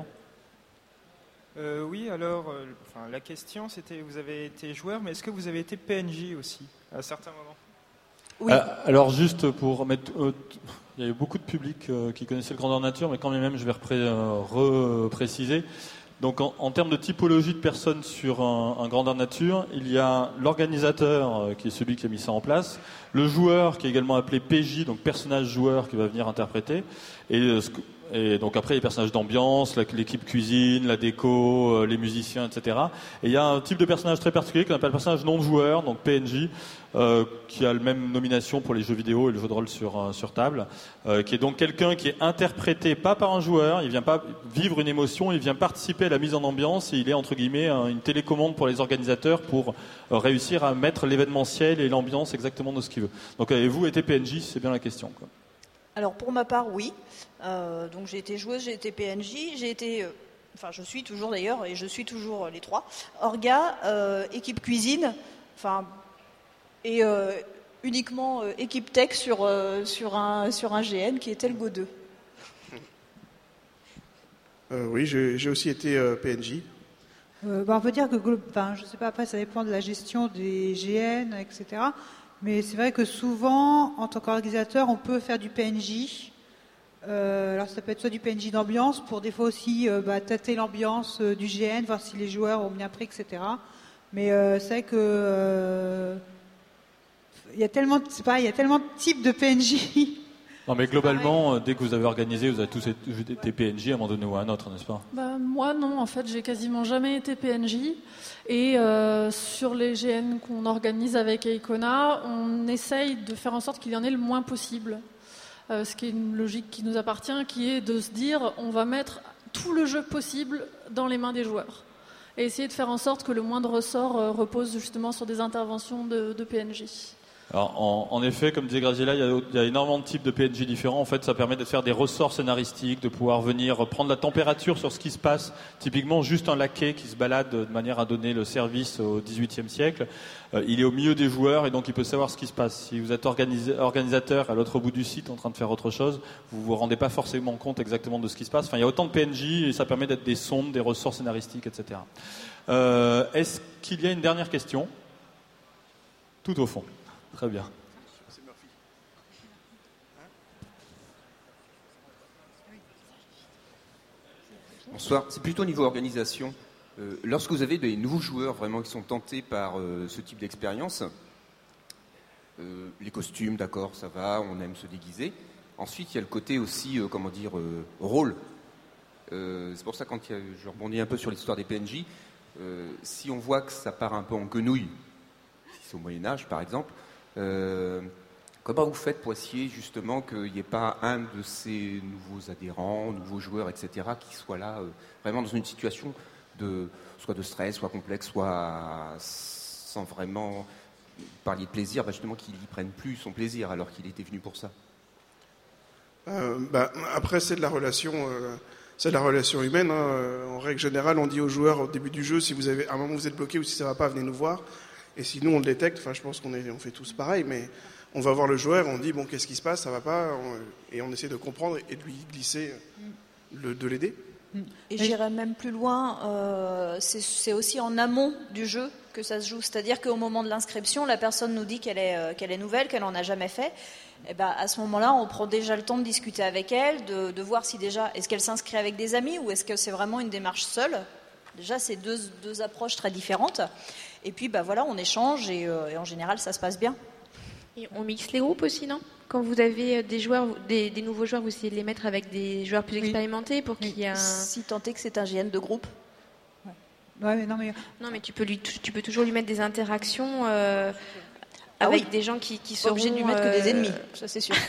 Euh, oui, alors, euh, enfin, la question c'était, vous avez été joueur, mais est-ce que vous avez été P N J aussi à certains moments? Oui. Euh, alors juste pour mettre, euh, il y avait beaucoup de public euh, qui connaissait le Grandeur Nature, mais quand même je vais repré- euh, repréciser. Donc en, en termes de typologie de personnes sur un, un Grandeur Nature, il y a l'organisateur euh, qui est celui qui a mis ça en place, le joueur qui est également appelé P J, donc personnage joueur qui va venir interpréter, et euh, ce que, et donc après les personnages d'ambiance, la, l'équipe cuisine, la déco, euh, les musiciens, et cetera. Et il y a un type de personnage très particulier qu'on appelle personnage non joueur, donc P N J, euh, qui a la même nomination pour les jeux vidéo et le jeu de rôle sur, euh, sur table, euh, qui est donc quelqu'un qui est interprété pas par un joueur, il vient pas vivre une émotion, il vient participer à la mise en ambiance et il est entre guillemets un, une télécommande pour les organisateurs pour euh, réussir à mettre l'événementiel et l'ambiance exactement de ce qu'il veut. Donc avez-vous été P N J, c'est bien la question, quoi. Alors pour ma part, oui. Euh, donc j'ai été joueuse, j'ai été P N J, j'ai été, euh, enfin je suis toujours d'ailleurs, et je suis toujours euh, les trois. Orga, euh, équipe cuisine, enfin et euh, uniquement euh, équipe tech sur euh, sur un sur un G N qui était le Go deux. Euh, oui, j'ai, j'ai aussi été euh, P N J. Euh, bah, on peut dire que, enfin, je sais pas, après ça dépend de la gestion des G N, et cetera. Mais c'est vrai que souvent, en tant qu'organisateur, on peut faire du P N J. Euh, alors ça peut être soit du P N J d'ambiance, pour des fois aussi euh, bah, tâter l'ambiance euh, du G N, voir si les joueurs ont bien pris, et cetera. Mais euh, c'est vrai que euh, il y a tellement, c'est pareil, il y a tellement de types de P N J. Non mais globalement, euh, dès que vous avez organisé, vous avez tous été P N J à un moment donné ou à un autre, n'est-ce pas? Bah, moi non, en fait j'ai quasiment jamais été P N J et euh, sur les G N qu'on organise avec Icona, on essaye de faire en sorte qu'il y en ait le moins possible, euh, ce qui est une logique qui nous appartient, qui est de se dire on va mettre tout le jeu possible dans les mains des joueurs et essayer de faire en sorte que le moindre ressort euh, repose justement sur des interventions de, de P N J. Alors, en, en effet, comme disait Graziella, il y, a, il y a énormément de types de P N J différents. En fait, ça permet de faire des ressorts scénaristiques, de pouvoir venir prendre la température sur ce qui se passe. Typiquement, juste un laquais qui se balade de manière à donner le service au dix-huitième siècle. Euh, il est au milieu des joueurs et donc il peut savoir ce qui se passe. Si vous êtes organisé, organisateur à l'autre bout du site en train de faire autre chose, vous vous rendez pas forcément compte exactement de ce qui se passe. Enfin, il y a autant de P N J et ça permet d'être des sondes, des ressorts scénaristiques, et cetera. Euh, est-ce qu'il y a une dernière question ? Tout au fond. Très bien. Bonsoir. C'est plutôt au niveau organisation. Euh, lorsque vous avez des nouveaux joueurs vraiment qui sont tentés par euh, ce type d'expérience, euh, les costumes, d'accord, ça va, on aime se déguiser. Ensuite, il y a le côté aussi, euh, comment dire, euh, rôle. Euh, c'est pour ça quand il y a, je rebondis un peu sur l'histoire des P N J, euh, si on voit que ça part un peu en quenouille, si c'est au Moyen-Âge par exemple, Euh, comment vous faites pour essayer justement qu'il n'y ait pas un de ces nouveaux adhérents, nouveaux joueurs, et cetera, qui soit là euh, vraiment dans une situation de, soit de stress, soit complexe, soit sans vraiment parler de plaisir, bah justement qu'il n'y prenne plus son plaisir alors qu'il était venu pour ça. Euh, bah, après, c'est de la relation, euh, c'est de la relation humaine. Hein. En règle générale, on dit aux joueurs au début du jeu, si vous avez, à un moment vous êtes bloqué ou si ça ne va pas, venez nous voir. Et si nous on le détecte, enfin je pense qu'on est, on fait tous pareil, mais on va voir le joueur, on dit bon qu'est-ce qui se passe, ça va pas, on, et on essaie de comprendre et de lui glisser, le, de l'aider. Et j'irais même plus loin, euh, c'est, c'est aussi en amont du jeu que ça se joue, c'est-à-dire qu'au moment de l'inscription, la personne nous dit qu'elle est, euh, qu'elle est nouvelle, qu'elle en a jamais fait. Et ben à ce moment-là, on prend déjà le temps de discuter avec elle, de, de voir si déjà est-ce qu'elle s'inscrit avec des amis ou est-ce que c'est vraiment une démarche seule. Déjà, c'est deux, deux approches très différentes. Et puis, bah voilà, on échange et, euh, et en général, ça se passe bien. Et on mixe les groupes aussi, non ? Quand vous avez des joueurs, des, des nouveaux joueurs, vous essayez de les mettre avec des joueurs plus oui. expérimentés pour qu'il y ait un... Si tant est que c'est un G N de groupe. Ouais. Ouais, mais non, mais... non, mais tu peux, lui, tu peux toujours lui mettre des interactions euh, ah avec oui. des gens qui, qui seront... Pas obligé de lui mettre euh... que des ennemis, ça c'est sûr.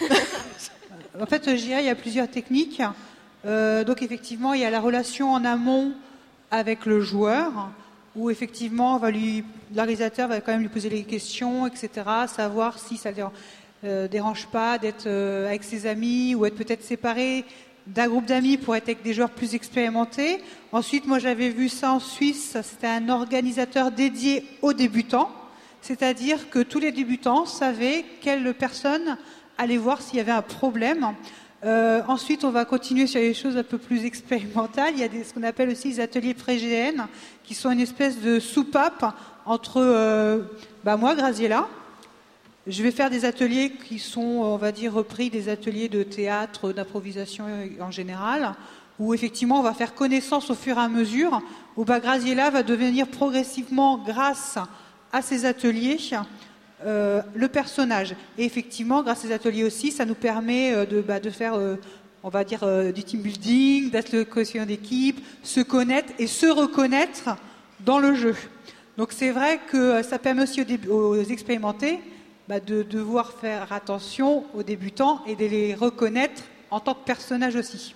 En fait, J A, il y a plusieurs techniques. Euh, donc, effectivement, il y a la relation en amont avec le joueur, où effectivement, on va lui, l'organisateur va quand même lui poser les questions, et cetera, savoir si ça ne le euh, dérange pas d'être euh, avec ses amis ou être peut-être séparé d'un groupe d'amis pour être avec des joueurs plus expérimentés. Ensuite, moi, j'avais vu ça en Suisse, c'était un organisateur dédié aux débutants, c'est-à-dire que tous les débutants savaient quelle personne allait voir s'il y avait un problème. Euh, ensuite, on va continuer sur les choses un peu plus expérimentales. Il y a des, ce qu'on appelle aussi les ateliers pré-G N, qui sont une espèce de soupape entre euh, bah moi, Graziella. Je vais faire des ateliers qui sont, on va dire, repris des ateliers de théâtre, d'improvisation en général, où effectivement, on va faire connaissance au fur et à mesure, où bah, Graziella va devenir progressivement, grâce à ces ateliers, Euh, le personnage. Et effectivement, grâce à ces ateliers aussi, ça nous permet euh, de, bah, de faire, euh, on va dire, euh, du team building, d'être le cohésion d'équipe, se connaître et se reconnaître dans le jeu. Donc c'est vrai que ça permet aussi aux, dé- aux expérimentés bah, de devoir faire attention aux débutants et de les reconnaître en tant que personnage aussi.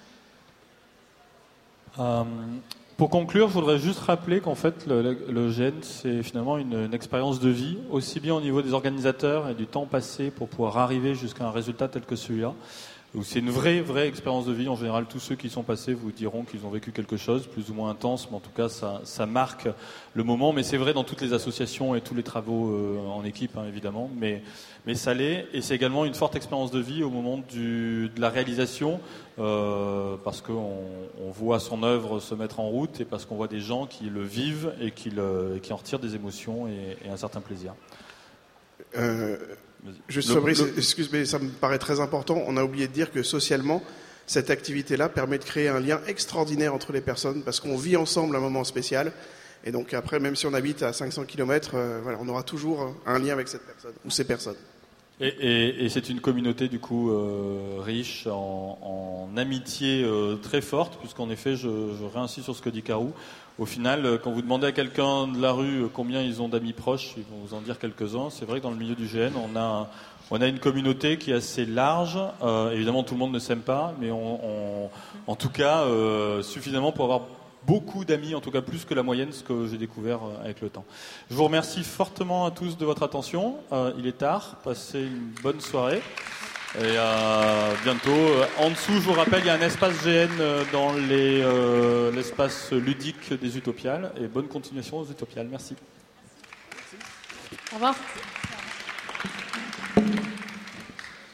Euh, pour conclure, je voudrais juste rappeler qu'en fait, le, le, le G N, c'est finalement une, une expérience de vie, aussi bien au niveau des organisateurs et du temps passé pour pouvoir arriver jusqu'à un résultat tel que celui-là. Donc c'est une vraie, vraie expérience de vie. En général, tous ceux qui y sont passés vous diront qu'ils ont vécu quelque chose, plus ou moins intense, mais en tout cas, ça, ça marque le moment. Mais c'est vrai dans toutes les associations et tous les travaux euh, en équipe, hein, évidemment. Mais, mais ça l'est. Et c'est également une forte expérience de vie au moment du, de la réalisation, euh, parce qu'on on voit son œuvre se mettre en route et parce qu'on voit des gens qui le vivent et qui, le, qui en retirent des émotions et, et un certain plaisir. Euh... Juste Fabrice, excuse, mais ça me paraît très important. On a oublié de dire que socialement, cette activité-là permet de créer un lien extraordinaire entre les personnes parce qu'on vit ensemble un moment spécial. Et donc après, même si on habite à cinq cents kilomètres, euh, voilà, on aura toujours un lien avec cette personne ou ces personnes. Et, et, et c'est une communauté du coup euh, riche en, en amitié euh, très forte, puisqu'en effet, je, je réinsiste sur ce que dit Karou. Au final, quand vous demandez à quelqu'un de la rue combien ils ont d'amis proches, ils vont vous en dire quelques-uns. C'est vrai que dans le milieu du G N, on a, on a une communauté qui est assez large. Euh, évidemment, tout le monde ne s'aime pas, mais on, on, en tout cas, euh, suffisamment pour avoir beaucoup d'amis, en tout cas plus que la moyenne, ce que j'ai découvert euh, avec le temps. Je vous remercie fortement à tous de votre attention. Euh, il est tard, passez une bonne soirée. Et euh, bientôt, euh, en dessous, je vous rappelle, il y a un espace G N euh, dans les, euh, l'espace ludique des Utopiales. Et bonne continuation aux Utopiales. Merci. Au revoir.